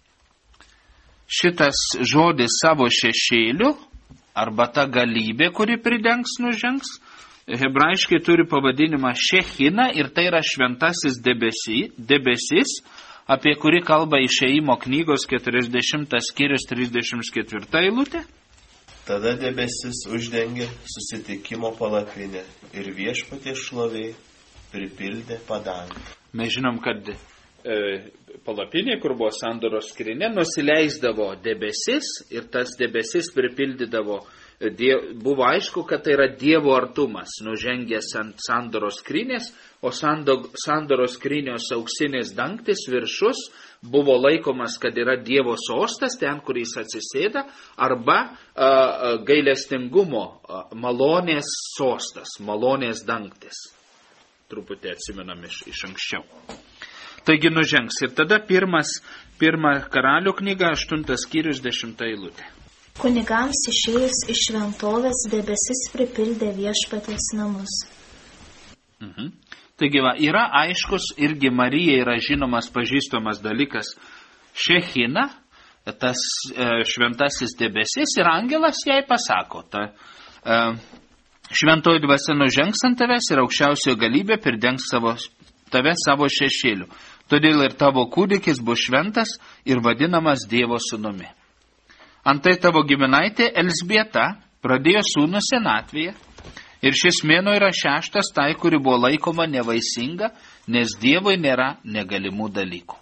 Šitas žodis savo šešėliu, arba ta galybė, kuri pridengs, nužengs, hebrajiškai turi pavadinimą šechina ir tai yra šventasis debesi, debesis, apie kurį kalba Išėjimo knygos keturiasdešimtas skyrius trisdešimt ketvirta eilutė. Tada debesis uždengė susitikimo palapinę ir Viešpaties šlovė pripildė padangę. Mes žinom, kad e, palapinė, kur buvo sandoros skrynia, nusileisdavo debesis ir tas debesis pripildydavo die, buvo aišku, kad tai yra Dievo artumas, nužengęs ant sandoros skrynės, o sando, sandoros skrynios auksinis dangtis viršus buvo laikomas, kad yra Dievo sostas, ten, kur jis atsisėda, arba a, gailestingumo, a, malonės sostas, malonės dangtis. Truputį atsimenam iš, iš anksčiau. Taigi nužengs. Ir tada pirmas, pirma Karalių knyga, aštuntas skyrius, dešimta eilutė. Kunigams išėjus iš šventovės debesis pripildė viešpaties namus. Mhm. Taigi va, yra aiškus, irgi Marija yra žinomas, pažįstamas dalykas Šechina, tas e, šventasis debesis, ir angelas jai pasako, ta e, šventoji dvasia nužengs ant tavęs ir aukščiausiojo galybė pridengs savo, tave savo šešėliu. Todėl ir tavo kūdikis bus šventas ir vadinamas Dievo sūnumi. Antai tavo giminaitė Elzbieta pradėjo sūnų senatvėje. Ir šis mėnuo yra šeštas, tai, kuri buvo laikoma nevaisinga, nes Dievui nėra negalimų dalykų.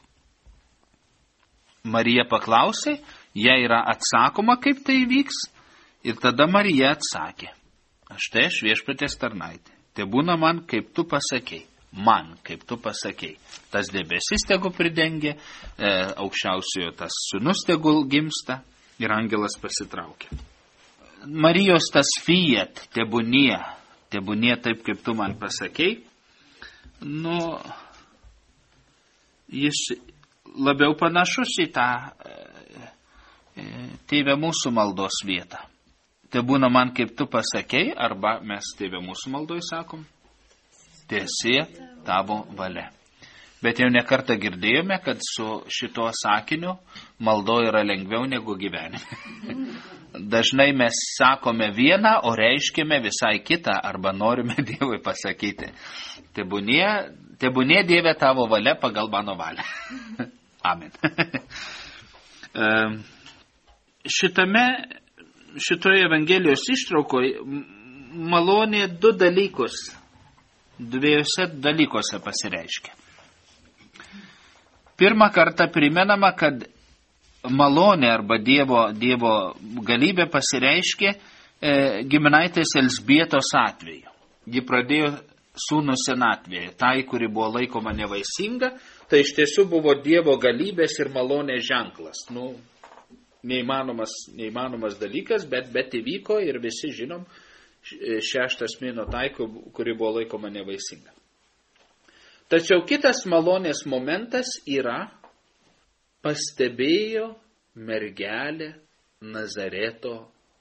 Marija paklausė, jai yra atsakoma, kaip tai vyks, ir tada Marija atsakė, štai aš viešpaties tarnaitė, te būna man, kaip tu pasakei, man, kaip tu pasakei. Tas debesis tegu pridengė, e, aukščiausiojo tas sūnus tegul gimsta, ir angelas pasitraukė. Marijos tas fiat, tebūnie, tebūnie taip, kaip tu man pasakei, nu, jis labiau panašus į tą e, Tėve mūsų maldos vietą. Tebūna man, kaip tu pasakei, arba mes Tėve mūsų maldoj sakom, tiesie tavo valia. Bet jau nekartą girdėjome, kad su šituo sakiniu maldo yra lengviau negu gyvenime. Dažnai mes sakome vieną, o reiškime visai kitą, arba norime Dievui pasakyti. Tebūnie, tebūnie Dieve tavo valia pagal mano valią. Amen. Šitame, šitoje Evangelijos ištraukoje malonė du dalykus, dviejose dalykuose pasireiškia. Pirmą kartą primenama, kad malonė arba Dievo, dievo galybė pasireiškė e, giminaitės Elzbietos atveju. Ji pradėjo sūnų senatvėje, tai, kuri buvo laikoma nevaisinga, tai iš tiesų buvo Dievo galybės ir malonės ženklas. Nu, neįmanomas, neįmanomas dalykas, bet, bet įvyko ir visi žinom šeštas mėnuo tai, kuri buvo laikoma nevaisinga. Tačiau kitas malonės momentas yra, pastebėjo mergelė Nazareto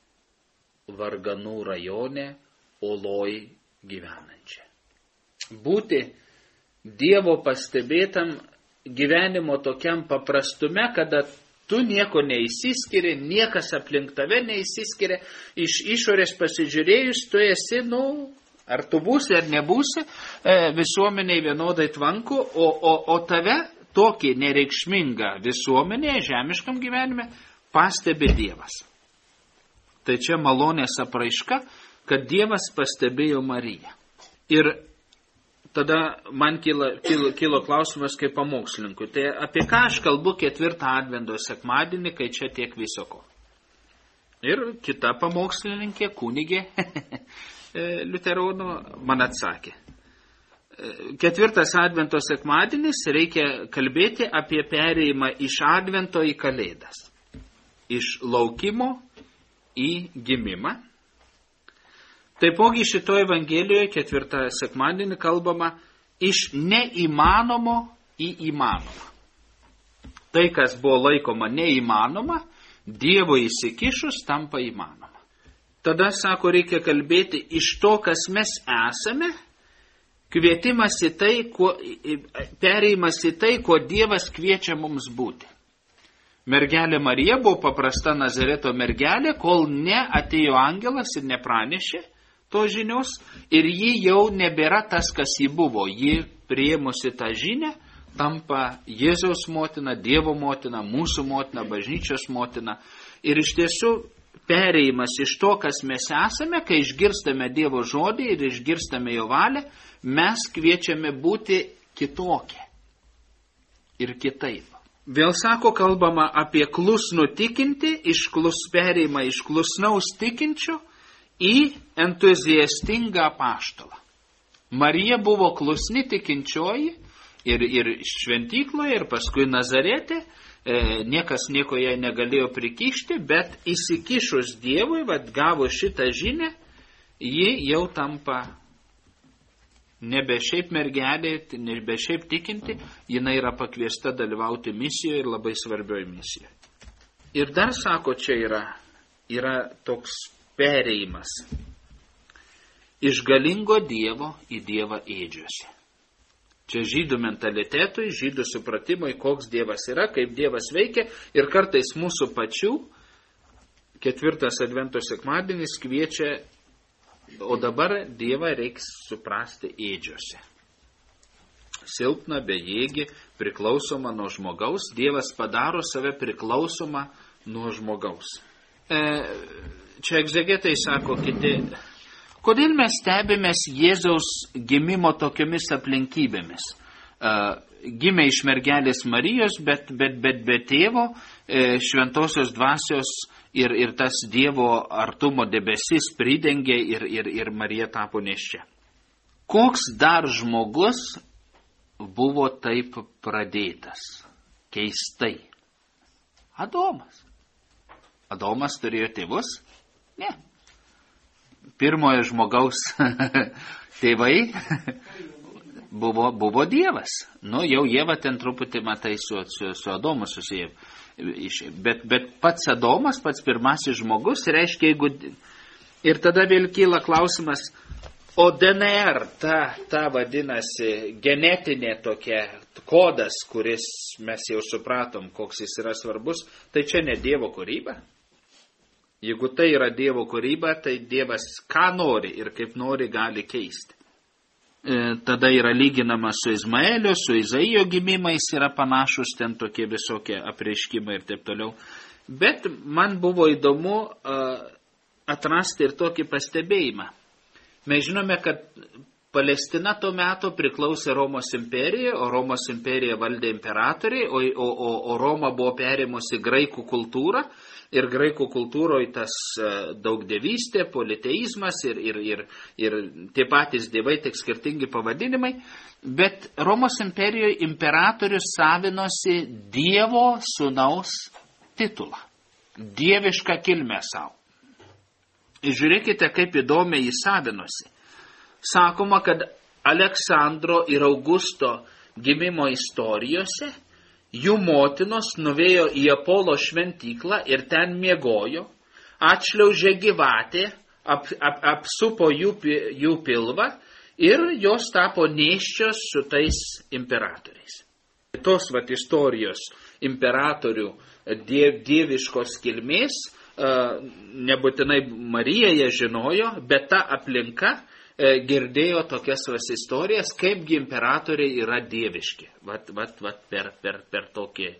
varganų rajone Oloj gyvenančią. Būti Dievo pastebėtam gyvenimo tokiam paprastume, kada tu nieko neįsiskiri, niekas aplink tave neįsiskiria, iš išorės pasižiūrėjus, tu esi, nu, ar tu būsi, ar nebūsi, visuomeniai vienodai tvanku, o, o, o tave tokį nereikšmingą visuomenėje, žemiškam gyvenime, pastebi Dievas. Tai čia malonės apraiška, kad Dievas pastebėjo Mariją. Ir tada man kilo, kilo, kilo klausimas kaip pamokslininkui. Tai apie ką aš kalbu ketvirtą advento sekmadienį, kai čia tiek visoko. Ir kita pamokslininkė, kunigė, liuteronų, man atsakė. Ketvirtas advento sekmadienis reikia kalbėti apie perėjimą iš advento į kalėdas. Iš laukimo į gimimą. Taipogi šitoje Evangelijoje ketvirtą sekmadienį kalbama iš neįmanomo į įmanomą. Tai, kas buvo laikoma neįmanoma, Dievo įsikišus tampa įmanoma. Tada, sako, reikia kalbėti iš to, kas mes esame, kvietimas į tai, kuo, perėjimas į tai, kuo Dievas kviečia mums būti. Mergelė Marija buvo paprasta Nazareto mergelė, kol neatėjo angelas ir nepranešė to žinios, ir ji jau nebėra tas, kas ji buvo. Ji priėmusi tą žinią, tampa Jėzaus motina, Dievo motina, mūsų motina, bažnyčios motina. Ir iš tiesų, perėjimas iš to, kas mes esame, kai išgirstame Dievo žodį ir išgirstame jo valią, mes kviečiame būti kitokie ir kitaip. Vėl sako, kalbama apie klusnų tikinti, iš klus perėjimą iš klusnaus tikinčio į entuziastingą apaštalą. Marija buvo klusni tikinčioji ir, ir šventykloje, ir paskui Nazarete, e, niekas nieko jai negalėjo prikišti, bet įsikišus Dievui, vad gavo šitą žinią, ji jau tampa nebe šiaip mergelė, nebe šiaip tikinti, jinai yra pakviesta dalyvauti misijoje ir labai svarbioje misijoje. Ir dar sako, čia yra, yra toks perėjimas iš galingo Dievo į Dievą ėdžiuose. Čia žydų mentalitetui, žydų supratimui, koks Dievas yra, kaip Dievas veikia, ir kartais mūsų pačių ketvirtas Advento sekmadienis kviečia, o dabar Dievą reiks suprasti ėdžiuose. Silpna, bejėgi, priklausoma nuo žmogaus, Dievas padaro save priklausomą nuo žmogaus. E, čia egzegetai sako kiti, kodėl mes stebimės Jėzaus gimimo tokiomis aplinkybėmis? E, gimė iš mergelės Marijos, bet, bet, bet be tėvo, e, šventosios dvasios ir, ir tas Dievo artumo debesis pridengė ir, ir, ir Marija tapo nėščia. Koks dar žmogus buvo taip pradėtas? Keistai. Adomas. Adomas turėjo tėvus? Ne. Pirmojo žmogaus tėvai buvo, buvo Dievas. Nu, jau Ieva ten truputį, matai, su, su, su Adomu susiję. Bet, bet pats Adomas, pats pirmasis žmogus, reiškia, jeigu... Ir tada vėl kyla klausimas, o D N R, ta, ta vadinasi genetinė tokia kodas, kuris mes jau supratom, koks jis yra svarbus, tai čia ne Dievo kūryba. Jeigu tai yra Dievo kūryba, tai Dievas ką nori ir kaip nori gali keisti. E, tada yra lyginama su Izmaelio, su Izaijo gimimais, yra panašus ten tokie visokie apreiškimai ir taip toliau. Bet man buvo įdomu uh, atrasti ir tokį pastebėjimą. Mes žinome, kad Palestina tuo metu priklausė Romos imperijai, o Romos imperija valdė imperatoriai, o, o, o Roma buvo perėmusi graikų kultūrą, ir graikų kultūroje tas daugdievystė, politeizmas ir, ir, ir, ir tie patys dievai, tik skirtingi pavadinimai, bet Romos imperijoje imperatorius savinosi Dievo sūnaus titulą, dievišką kilmę savo. Žiūrėkite, kaip įdomiai jis savinosi. Sakoma, kad Aleksandro ir Augusto gimimo istorijose jų motinos nuvėjo į Apolo šventyklą ir ten miegojo, atšliaužė gyvatė, ap, ap, apsupo jų, jų pilvą ir jos tapo nėščios su tais imperatoriais. Tos vat istorijos imperatorių diev, dieviškos kilmės, nebūtinai Marija ją žinojo, bet ta aplinka girdėjo tokias vas istorijas, kaipgi imperatoriai yra dieviški. Vat, vat, vat, per, per, per tokį.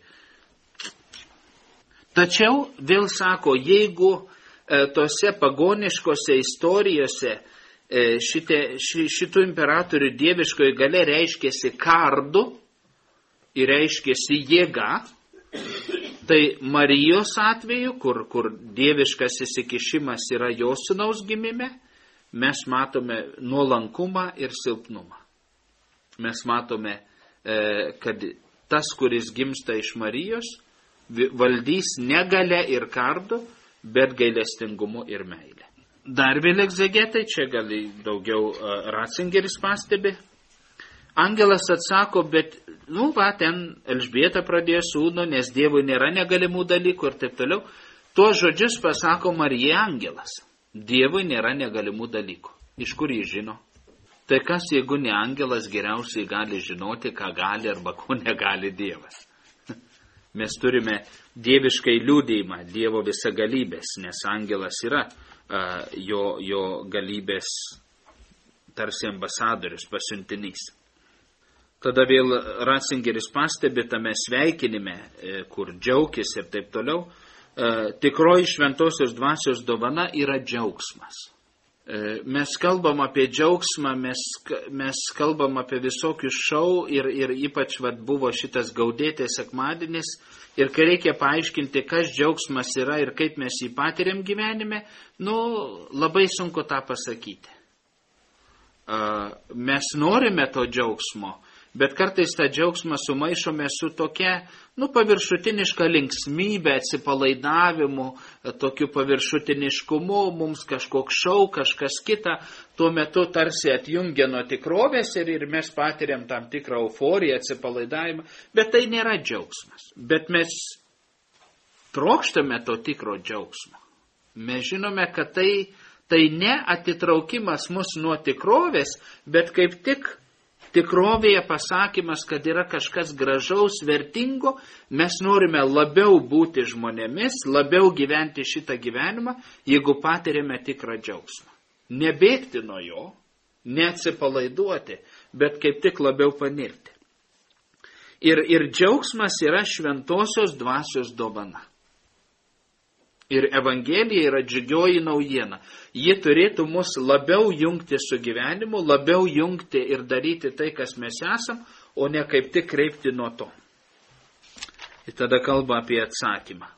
Tačiau, vėl sako, jeigu e, tose pagoniškose istorijose e, šite, ši, šitų imperatorių dieviškoji galia reiškėsi kardu ir reiškėsi jėga, tai Marijos atveju, kur, kur dieviškas įsikišimas yra jos sūnaus gimime, mes matome nuolankumą ir silpnumą. Mes matome, e, kad tas, kuris gimsta iš Marijos, valdys ne galia ir kardu, bet gailestingumu ir meilė. Dar vėl egzegetai, čia gali daugiau uh, Ratzingeris pastebi. Angelas atsako, bet, nu, va, ten Elžbieta pradėjo sūnų, nes Dievui nėra negalimų dalykų ir taip toliau. Tuos žodžius pasako Marija angelas. Dievui nėra negalimų dalykų. Iš kur jis žino? Tai kas, jeigu ne angelas, geriausiai gali žinoti, ką gali arba ko negali Dievas? Mes turime dieviškai liudijimą Dievo visagalybės, nes angelas yra uh, jo, jo galybės tarsi ambasadorius, pasiuntinys. Tada vėl Ratzingeris pastebi tame sveikinime, kur džiaukis ir taip toliau, tikroji šventosios dvasios dovana yra džiaugsmas. Mes kalbam apie džiaugsmą, mes, mes kalbam apie visokius šou ir, ir ypač vat, buvo šitas gaudėtės sekmadienis. Ir kai reikia paaiškinti, kas džiaugsmas yra ir kaip mes jį patiriam gyvenime, nu, labai sunku tą pasakyti. Mes norime to džiaugsmo, bet kartais tą džiaugsmą sumaišome su tokia, nu, paviršutiniška linksmybė, atsipalaidavimu, tokiu paviršutiniškumu, mums kažkoks šau, kažkas kita, tuo metu tarsi atjungia nuo tikrovės ir, ir mes patiriam tam tikrą euforiją, atsipalaidavimą, bet tai nėra džiaugsmas. Bet mes trokštame to tikro džiaugsmo. Mes žinome, kad tai, tai ne atitraukimas mus nuo tikrovės, bet kaip tik tikrovėje pasakymas, kad yra kažkas gražaus, vertingo, mes norime labiau būti žmonėmis, labiau gyventi šitą gyvenimą, jeigu patiriame tikrą džiaugsmą. Nebėgti nuo jo, neatsipalaiduoti, bet kaip tik labiau panirti. Ir, ir džiaugsmas yra šventosios dvasios dovana. Ir Evangelija yra džiugioji naujiena. Ji turėtų mus labiau jungti su gyvenimu, labiau jungti ir daryti tai, kas mes esam, o ne kaip tik kreipti nuo to. Ir tada kalba apie atsakymą.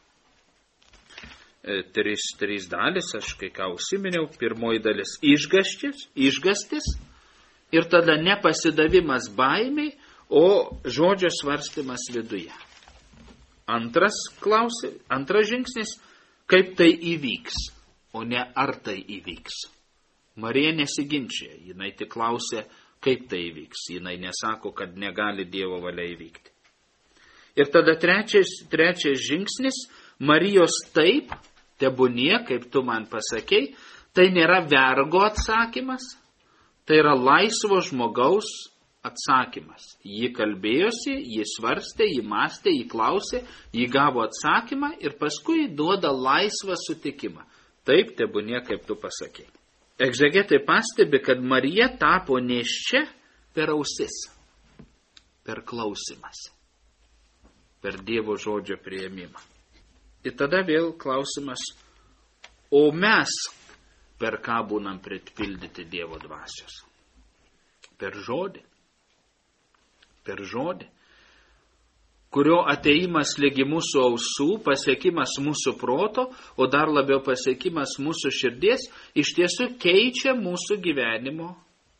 E, trys, trys dalis, aš kai ką užsiminiau. Pirmoji dalis išgastis, išgastis ir tada nepasidavimas baimiai, o žodžio svarstymas viduje. Antras, klausi, antras žingsnis, kaip tai įvyks, o ne ar tai įvyks. Marija nesiginčia, jinai tik klausė, kaip tai įvyks. Jinai nesako, kad negali Dievo valia įvykti. Ir tada trečias, trečias žingsnis, Marijos taip, tebūnie, kaip tu man pasakei, tai nėra vergo atsakymas, tai yra laisvo žmogaus atsakymas. Ji kalbėjosi, ji svarstė, ji mąstė, ji klausė, ji gavo atsakymą ir paskui duoda laisvą sutikimą. Taip, tebūnie, kaip tu pasakei. Egzegetai pastebi, kad Marija tapo nėščia per ausis, per klausimas, per Dievo žodžio priėmimą. Ir tada vėl klausimas, o mes per ką būnam pritpildyti Dievo dvasios? Per žodį. Per žodį, kurio ateimas lygi mūsų ausų, pasiekimas mūsų proto, o dar labiau pasiekimas mūsų širdies, iš tiesų keičia mūsų gyvenimo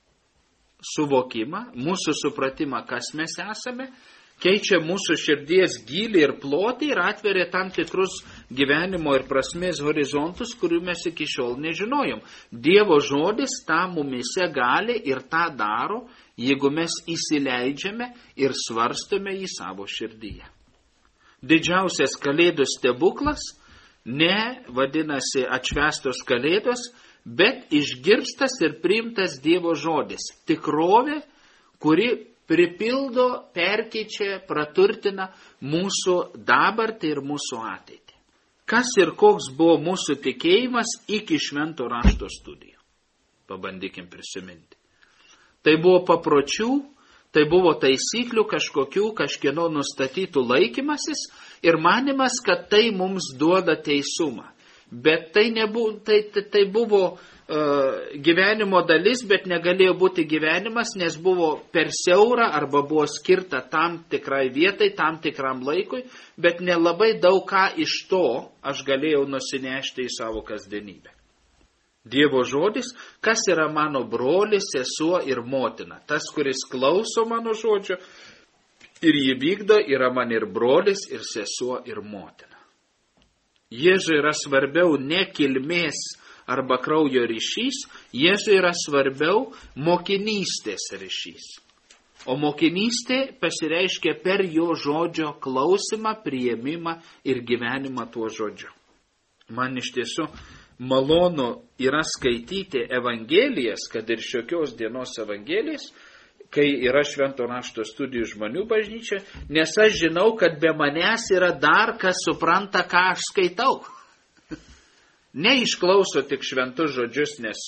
suvokimą, mūsų supratimą, kas mes esame, keičia mūsų širdies gylį ir plotį ir atveria tam tikrus gyvenimo ir prasmės horizontus, kurių mes iki šiol nežinojom. Dievo žodis tą mumise gali ir tą daro, jeigu mes įsileidžiame ir svarstome į savo širdyje. Didžiausias kalėdų stebuklas ne vadinasi atšvęstos kalėdos, bet išgirstas ir priimtas Dievo žodis. Tikrovė, kuri pripildo, perkeičia, praturtina mūsų dabartį ir mūsų ateitį. Kas ir koks buvo mūsų tikėjimas iki švento rašto studijų? Pabandykim prisiminti. Tai buvo papročių, tai buvo taisyklių kažkokių, kažkieno nustatytų laikymasis ir manimas, kad tai mums duoda teisumą. Bet tai, nebuvo, tai, tai, tai buvo uh, gyvenimo dalis, bet negalėjo būti gyvenimas, nes buvo per siaura arba buvo skirta tam tikrai vietai, tam tikram laikui, bet nelabai daug ką iš to aš galėjau nusinešti į savo kasdienybę. Dievo žodis, kas yra mano brolis, sesuo ir motina. Tas, kuris klauso mano žodžio ir jį vykdo, yra man ir brolis, ir sesuo, ir motina. Jėzui yra svarbiau ne kilmės arba kraujo ryšys, Jėzui yra svarbiau mokinystės ryšys. O mokinystė pasireiškia per jo žodžio klausimą, priėmimą ir gyvenimą tuo žodžiu. Man iš tiesų malonu yra skaityti Evangelijas, kad ir šiokios dienos Evangelijas, kai yra švento rašto studijų žmonių bažnyčia, nes aš žinau, kad be manęs yra dar kas supranta, ką aš skaitau. Neišklauso tik šventus žodžius, nes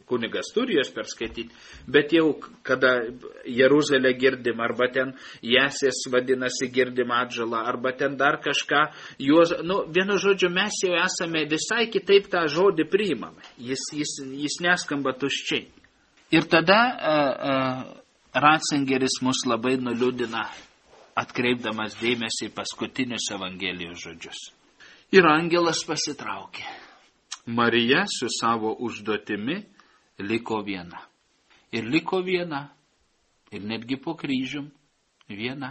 kunigas turi jas perskaityti, bet jau kada Jeruzalę girdim, arba ten Jesės vadinasi girdim atžalą, arba ten dar kažką, juos, nu, vienu žodžiu, mes jau esame visai kitaip tą žodį priimame. Jis, jis, jis neskamba tuščiai. Ir tada uh, uh, Ratzingeris mus labai nuliūdina, atkreipdamas dėmesį į paskutinius Evangelijos žodžius. Ir angelas pasitraukė. Marija su savo užduotimi liko viena. Ir liko viena. Ir netgi po kryžium viena.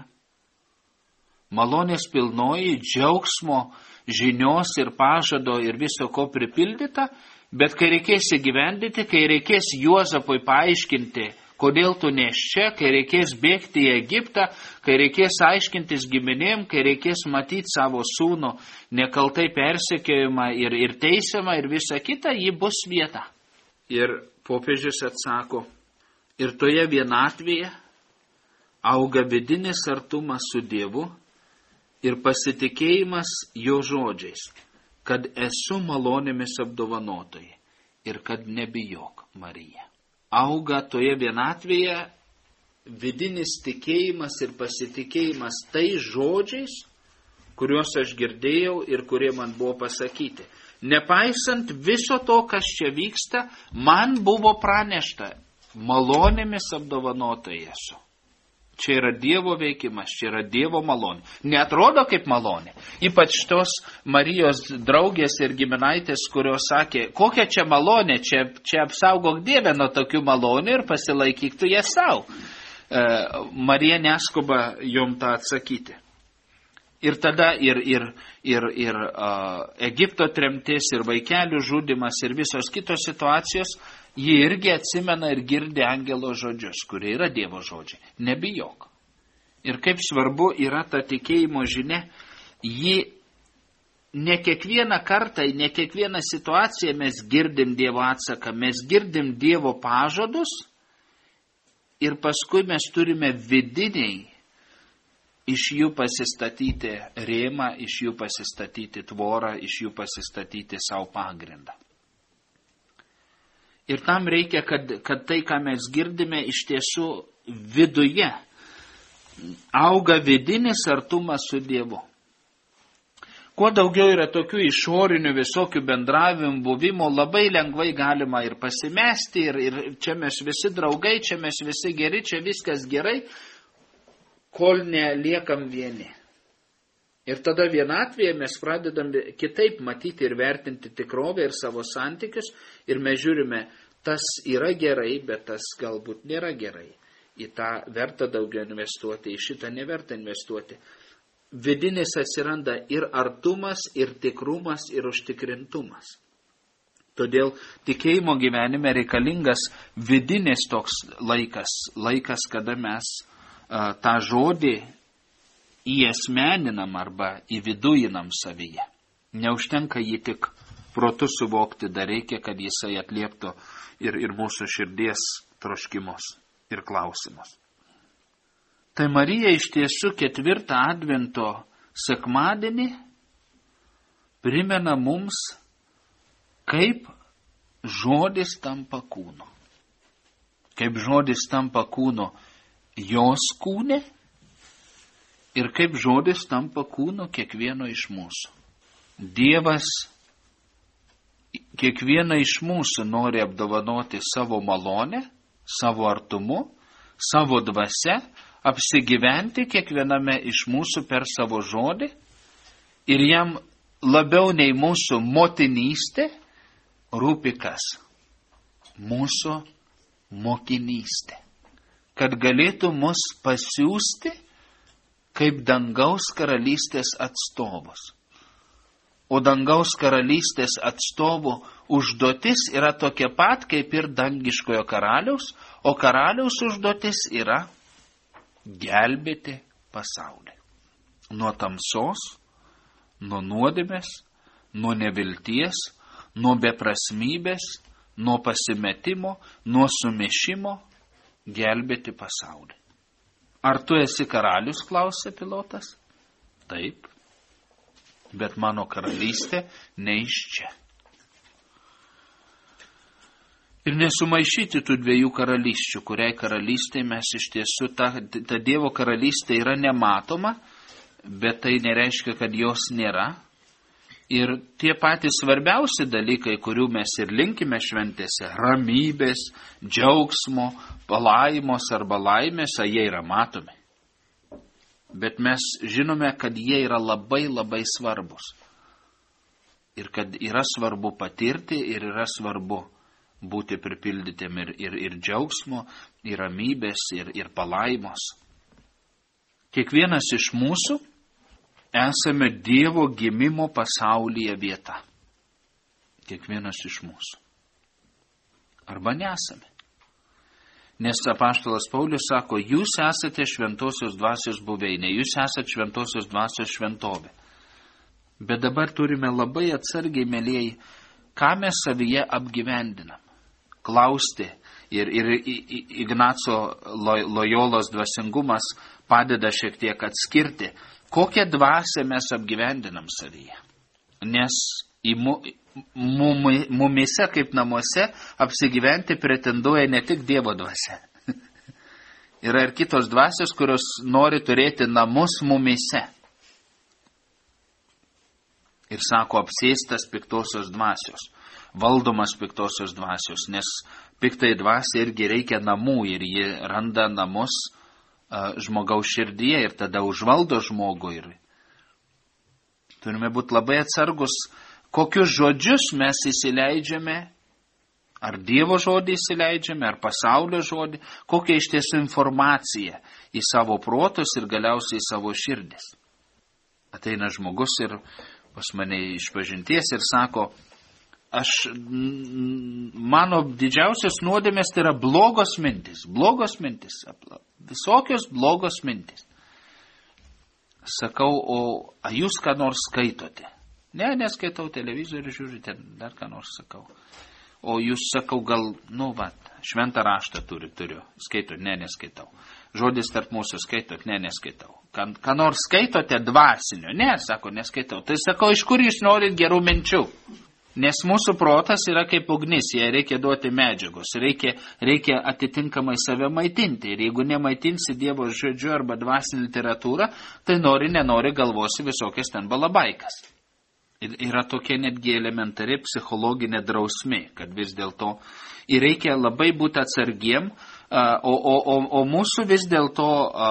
Malonės pilnoji, džiaugsmo, žinios ir pažado ir viso ko pripildyta, bet kai reikės įgyvendyti, kai reikės Juozapui paaiškinti, kodėl tu neš čia, kai reikės bėgti į Egiptą, kai reikės aiškintis giminėm, kai reikės matyti savo sūnų nekaltai persekiojimą ir, ir teisiamą ir visa kita, ji bus vieta. Ir popiežius atsako, ir toje vienatvėje auga vidinis artumas su Dievu ir pasitikėjimas jo žodžiais, kad esu malonėmis apdovanotoji ir kad nebijok, Marija. Auga toje vienatvėje vidinis tikėjimas ir pasitikėjimas tai žodžiais, kuriuos aš girdėjau ir kurie man buvo pasakyti. Nepaisant viso to, kas čia vyksta, man buvo pranešta, malonėmis apdovanotoji esu. Čia yra Dievo veikimas, čia yra Dievo malonė. Neatrodo kaip malonė. Ypač tos Marijos draugės ir giminaitės, kurios sakė, kokia čia malonė, čia, čia apsaugok Dievę nuo tokių malonių ir pasilaikyk tu ją savo. E, Marija neskuba jom tą atsakyti. Ir tada ir, ir, ir, ir uh, Egipto tremtis, ir vaikelių žudimas, ir visos kitos situacijos, ji irgi atsimena ir girdi angelo žodžius, kurie yra Dievo žodžiai. Nebijok. Ir kaip svarbu yra ta tikėjimo žinia, ji ne kiekvieną kartą, ne kiekvieną situaciją mes girdim Dievo atsaką, mes girdim Dievo pažadus ir paskui mes turime vidiniai iš jų pasistatyti rėmą, iš jų pasistatyti tvorą, iš jų pasistatyti savo pagrindą. Ir tam reikia, kad, kad tai, ką mes girdime, iš tiesų viduje auga vidinis artumas su Dievu. Kuo daugiau yra tokių išorinių visokių bendravimų, buvimų, labai lengvai galima ir pasimesti, ir, ir čia mes visi draugai, čia mes visi geri, čia viskas gerai, kol neliekam vieni. Ir tada vienatvėje mes pradedam kitaip matyti ir vertinti tikrovę ir savo santykius, ir mes žiūrime, tas yra gerai, bet tas galbūt nėra gerai. Į tą verta daugiau investuoti, į šitą neverta investuoti. Vidinis atsiranda ir artumas, ir tikrumas, ir užtikrintumas. Todėl tikėjimo gyvenime reikalingas vidinis toks laikas, laikas, kada mes tą žodį įesmeninam arba įvidujinam savyje. Neužtenka jį tik protu suvokti, dar reikia, kad jisai atlieptų ir, ir mūsų širdies troškimus ir klausimus. Tai Marija iš tiesų ketvirtą advento sekmadienį primena mums, kaip žodis tampa kūnu. Kaip žodis tampa kūnu jos kūne ir kaip žodis tampa kūnu kiekvieno iš mūsų. Dievas kiekvieną iš mūsų nori apdovanoti savo malonę, savo artumu, savo dvasia, apsigyventi kiekviename iš mūsų per savo žodį ir jam labiau nei mūsų motinystė rūpi kas? Mūsų mokinystė. Kad galėtų mus pasiųsti kaip dangaus karalystės atstovus. O dangaus karalystės atstovų užduotis yra tokia pat kaip ir dangiškojo karaliaus, o karaliaus užduotis yra gelbėti pasaulį. Nuo tamsos, nuo nuodėmės, nuo nevilties, nuo beprasmybės, nuo pasimetimo, nuo sumišimo, gelbėti pasaulį. Ar tu esi karalius, klausė pilotas? Taip, bet mano karalystė ne iš čia. Ir nesumaišyti tų dviejų karalysčių, kuriai karalystė mes iš tiesų, ta, ta Dievo karalystė yra nematoma, bet tai nereiškia, kad jos nėra. Ir tie patys svarbiausi dalykai, kurių mes ir linkime šventėse, ramybės, džiaugsmo, palaimos arba laimės, jie yra matomi. Bet mes žinome, kad jie yra labai labai svarbus. Ir kad yra svarbu patirti ir yra svarbu būti pripildytėm ir, ir, ir džiaugsmo, ir ramybės, ir, ir palaimos. Kiekvienas iš mūsų esame Dievo gimimo pasaulyje vieta. Kiekvienas iš mūsų. Arba nesame. Nes apaštalas Paulius sako, jūs esate šventosios dvasios buveinė, jūs esate šventosios dvasios šventovė. Bet dabar turime labai atsargiai, mėlieji, ką mes savyje apgyvendinam. Klausti ir, ir Ignaco Lojolos dvasingumas padeda šiek tiek atskirti, kokią dvasę mes apgyvendinam savyje. Nes į mu, mumi, mumise kaip namuose apsigyventi pretenduoja ne tik Dievo dvasia. Yra ir kitos dvasios, kurios nori turėti namus mumise. Ir sako, apsėstas piktosios dvasios, valdomas piktosios dvasios, nes piktai dvasia irgi reikia namų ir ji randa namus uh, žmogaus širdyje ir tada užvaldo žmogų. Ir turime būti labai atsargus, kokius žodžius mes įsileidžiame, ar Dievo žodį įsileidžiame, ar pasaulio žodį, kokią iš tiesų informaciją į savo protus ir galiausiai į savo širdis. Ateina žmogus ir pas mane iš pažinties ir sako, aš, mano didžiausias nuodėmės tai yra blogos mintis, blogos mintis, visokios blogos mintis. Sakau, o a jūs ką nors skaitote? Ne, neskaitau televizorių, žiūrite, dar ką nors sakau. O jūs, sakau, gal, nu, va, šventą raštą turi, turiu, skaitau, ne, neskaitau. Žodis tarp mūsų skaitot, ne, neskaitau. Ką, ką nors skaitote dvasinio? Ne, sako, neskaitau. Tai sakau, iš kur jūs norit gerų minčių? Nes mūsų protas yra kaip ugnis, jai reikia duoti medžiagos, reikia, reikia atitinkamai save maitinti. Ir jeigu nemaitinsi Dievo žodžiu arba dvasinį literatūrą, tai nori, nenori galvosi visokias ten balabaikas. Ir yra tokia netgi elementari psichologinė drausmė, kad vis dėlto ir reikia labai būti atsargiem, o, o, o, o mūsų vis dėlto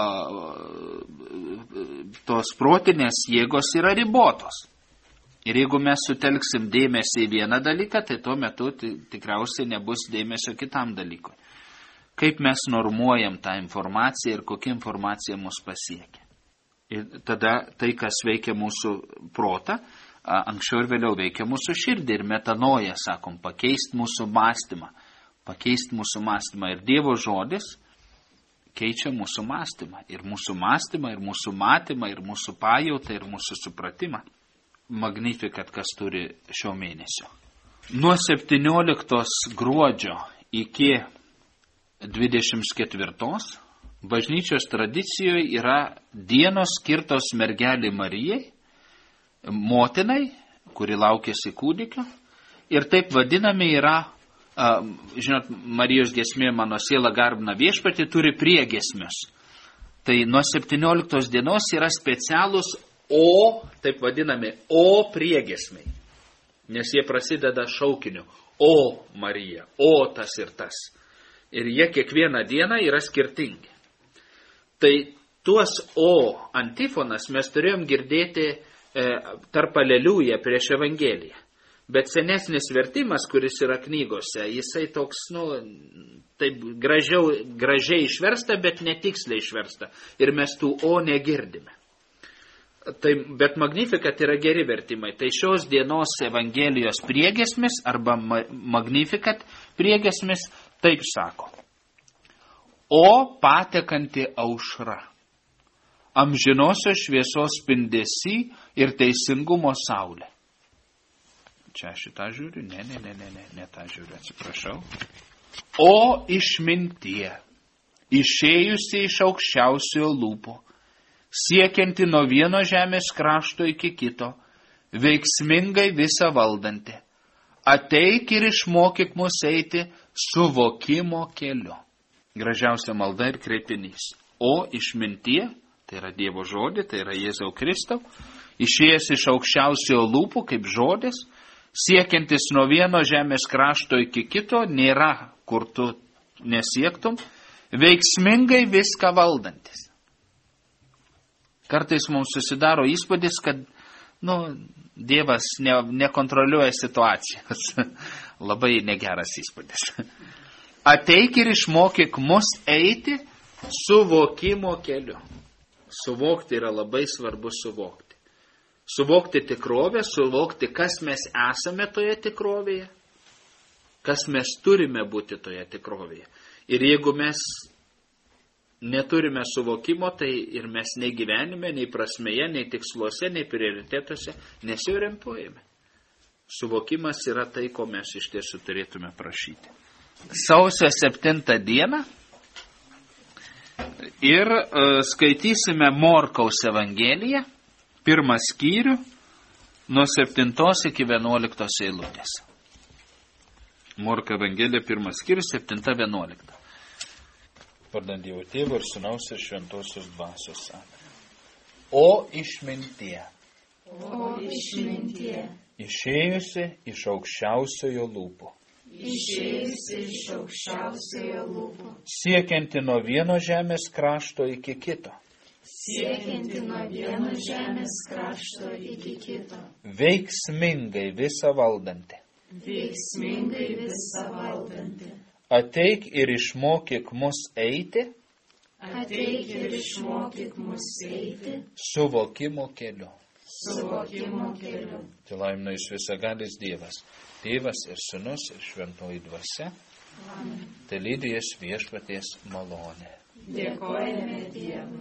tos protinės jėgos yra ribotos. Ir jeigu mes sutelksim dėmesį į vieną dalyką, tai tuo metu tikriausiai nebus dėmesio kitam dalykui. Kaip mes normuojam tą informaciją ir kokia informacija mus pasiekia. Ir tada tai, kas veikia mūsų protą, anksčiau ir vėliau veikia mūsų širdį ir metanoja, sakom, pakeisti mūsų mąstymą, pakeisti mūsų mąstymą. Ir Dievo žodis keičia mūsų mąstymą. Ir mūsų mąstymą, ir mūsų matymą, ir mūsų pajautą, ir mūsų supratimą. Magnificat, kas turi šio mėnesio. Nuo septynioliktos gruodžio iki dvidešimt ketvirtos bažnyčios tradicijoje yra dienos skirtos mergelei Marijai, motinai, kuri laukėsi kūdikio, ir taip vadinami yra, uh, žinot, Marijos giesmė mano siela garbina viešpatį, turi priegiesmius. Tai nuo septynioliktos dienos yra specialūs O, taip vadinami, O priegiesmiai, nes jie prasideda šaukiniu, O Marija, O tas ir tas. Ir jie kiekvieną dieną yra skirtingi. Tai tuos O antifonas mes turėjom girdėti tarp aleliuja prieš Evangeliją. Bet senesnis vertimas, kuris yra knygose, jisai toks, nu, taip gražiau, gražiai išversta, bet netiksliai išversta. Ir mes tų O negirdime. Tai, bet Magnificat yra geri vertimai. Tai šios dienos Evangelijos priegiesmis arba Magnificat priegiesmis taip sako. O patekanti aušra, amžinosios šviesos spindesy ir teisingumo saulė. Čia šitą žiūriu? Ne, ne, ne, ne, ne, ne tą žiūriu, atsiprašau. O išmintie, išėjusi iš aukščiausiojo lūpo, siekianti nuo vieno žemės krašto iki kito, veiksmingai visą valdanti, ateik ir išmokyk mus eiti suvokimo keliu. Gražiausia malda ir kreipinys. O išmintie, tai yra Dievo žodį, tai yra Jėzaus Kristau, išėjęs iš aukščiausiojo lūpų kaip žodis, siekiantis nuo vieno žemės krašto iki kito, nėra, kur tu nesiektum, veiksmingai viską valdantis. Kartais mums susidaro įspūdis, kad nu, Dievas ne, nekontroliuoja situacijos. Labai negeras įspūdis. Ateik ir išmokyk mus eiti suvokimo keliu. Suvokti yra labai svarbu suvokti. Suvokti tikrovę, suvokti, kas mes esame toje tikrovėje, kas mes turime būti toje tikrovėje. Ir jeigu mes neturime suvokimo, tai ir mes nei gyvenime, nei prasmėje, nei tiksluose, nei prioritetuose nesiorientuojame. Suvokimas yra tai, ko mes iš tiesų turėtume prašyti. Sausio septintą dieną ir uh, skaitysime Morkaus Evangeliją, pirmą skyrių, nuo septintos iki vienuoliktos eilutės. Morka Evangelija, pirmas skyrius, septinta vienuolikta. Vardant Dievo Tėvo ir Sūnaus ir Šventosios Dvasios. O išmintie. O išmintie. Išėjusi iš aukščiausiojo lūpų. Išėjusi iš aukščiausiojo lūpų. Siekianti nuo vieno žemės krašto iki kito. Siekianti nuo vieno žemės krašto iki kito. Veiksmingai visą valdanti. Veiksmingai visą valdanti. Ateik ir išmokyk mus eiti. Ateik ir išmokyk mus eiti. Suvokimo keliu. Suvokimo keliu. Tai laimina iš visagalis Dievas. Tėvas ir Sūnus ir Šventoji Dvasia. Amen. Tai lydės viešpaties malonė. Dėkojame Dievui.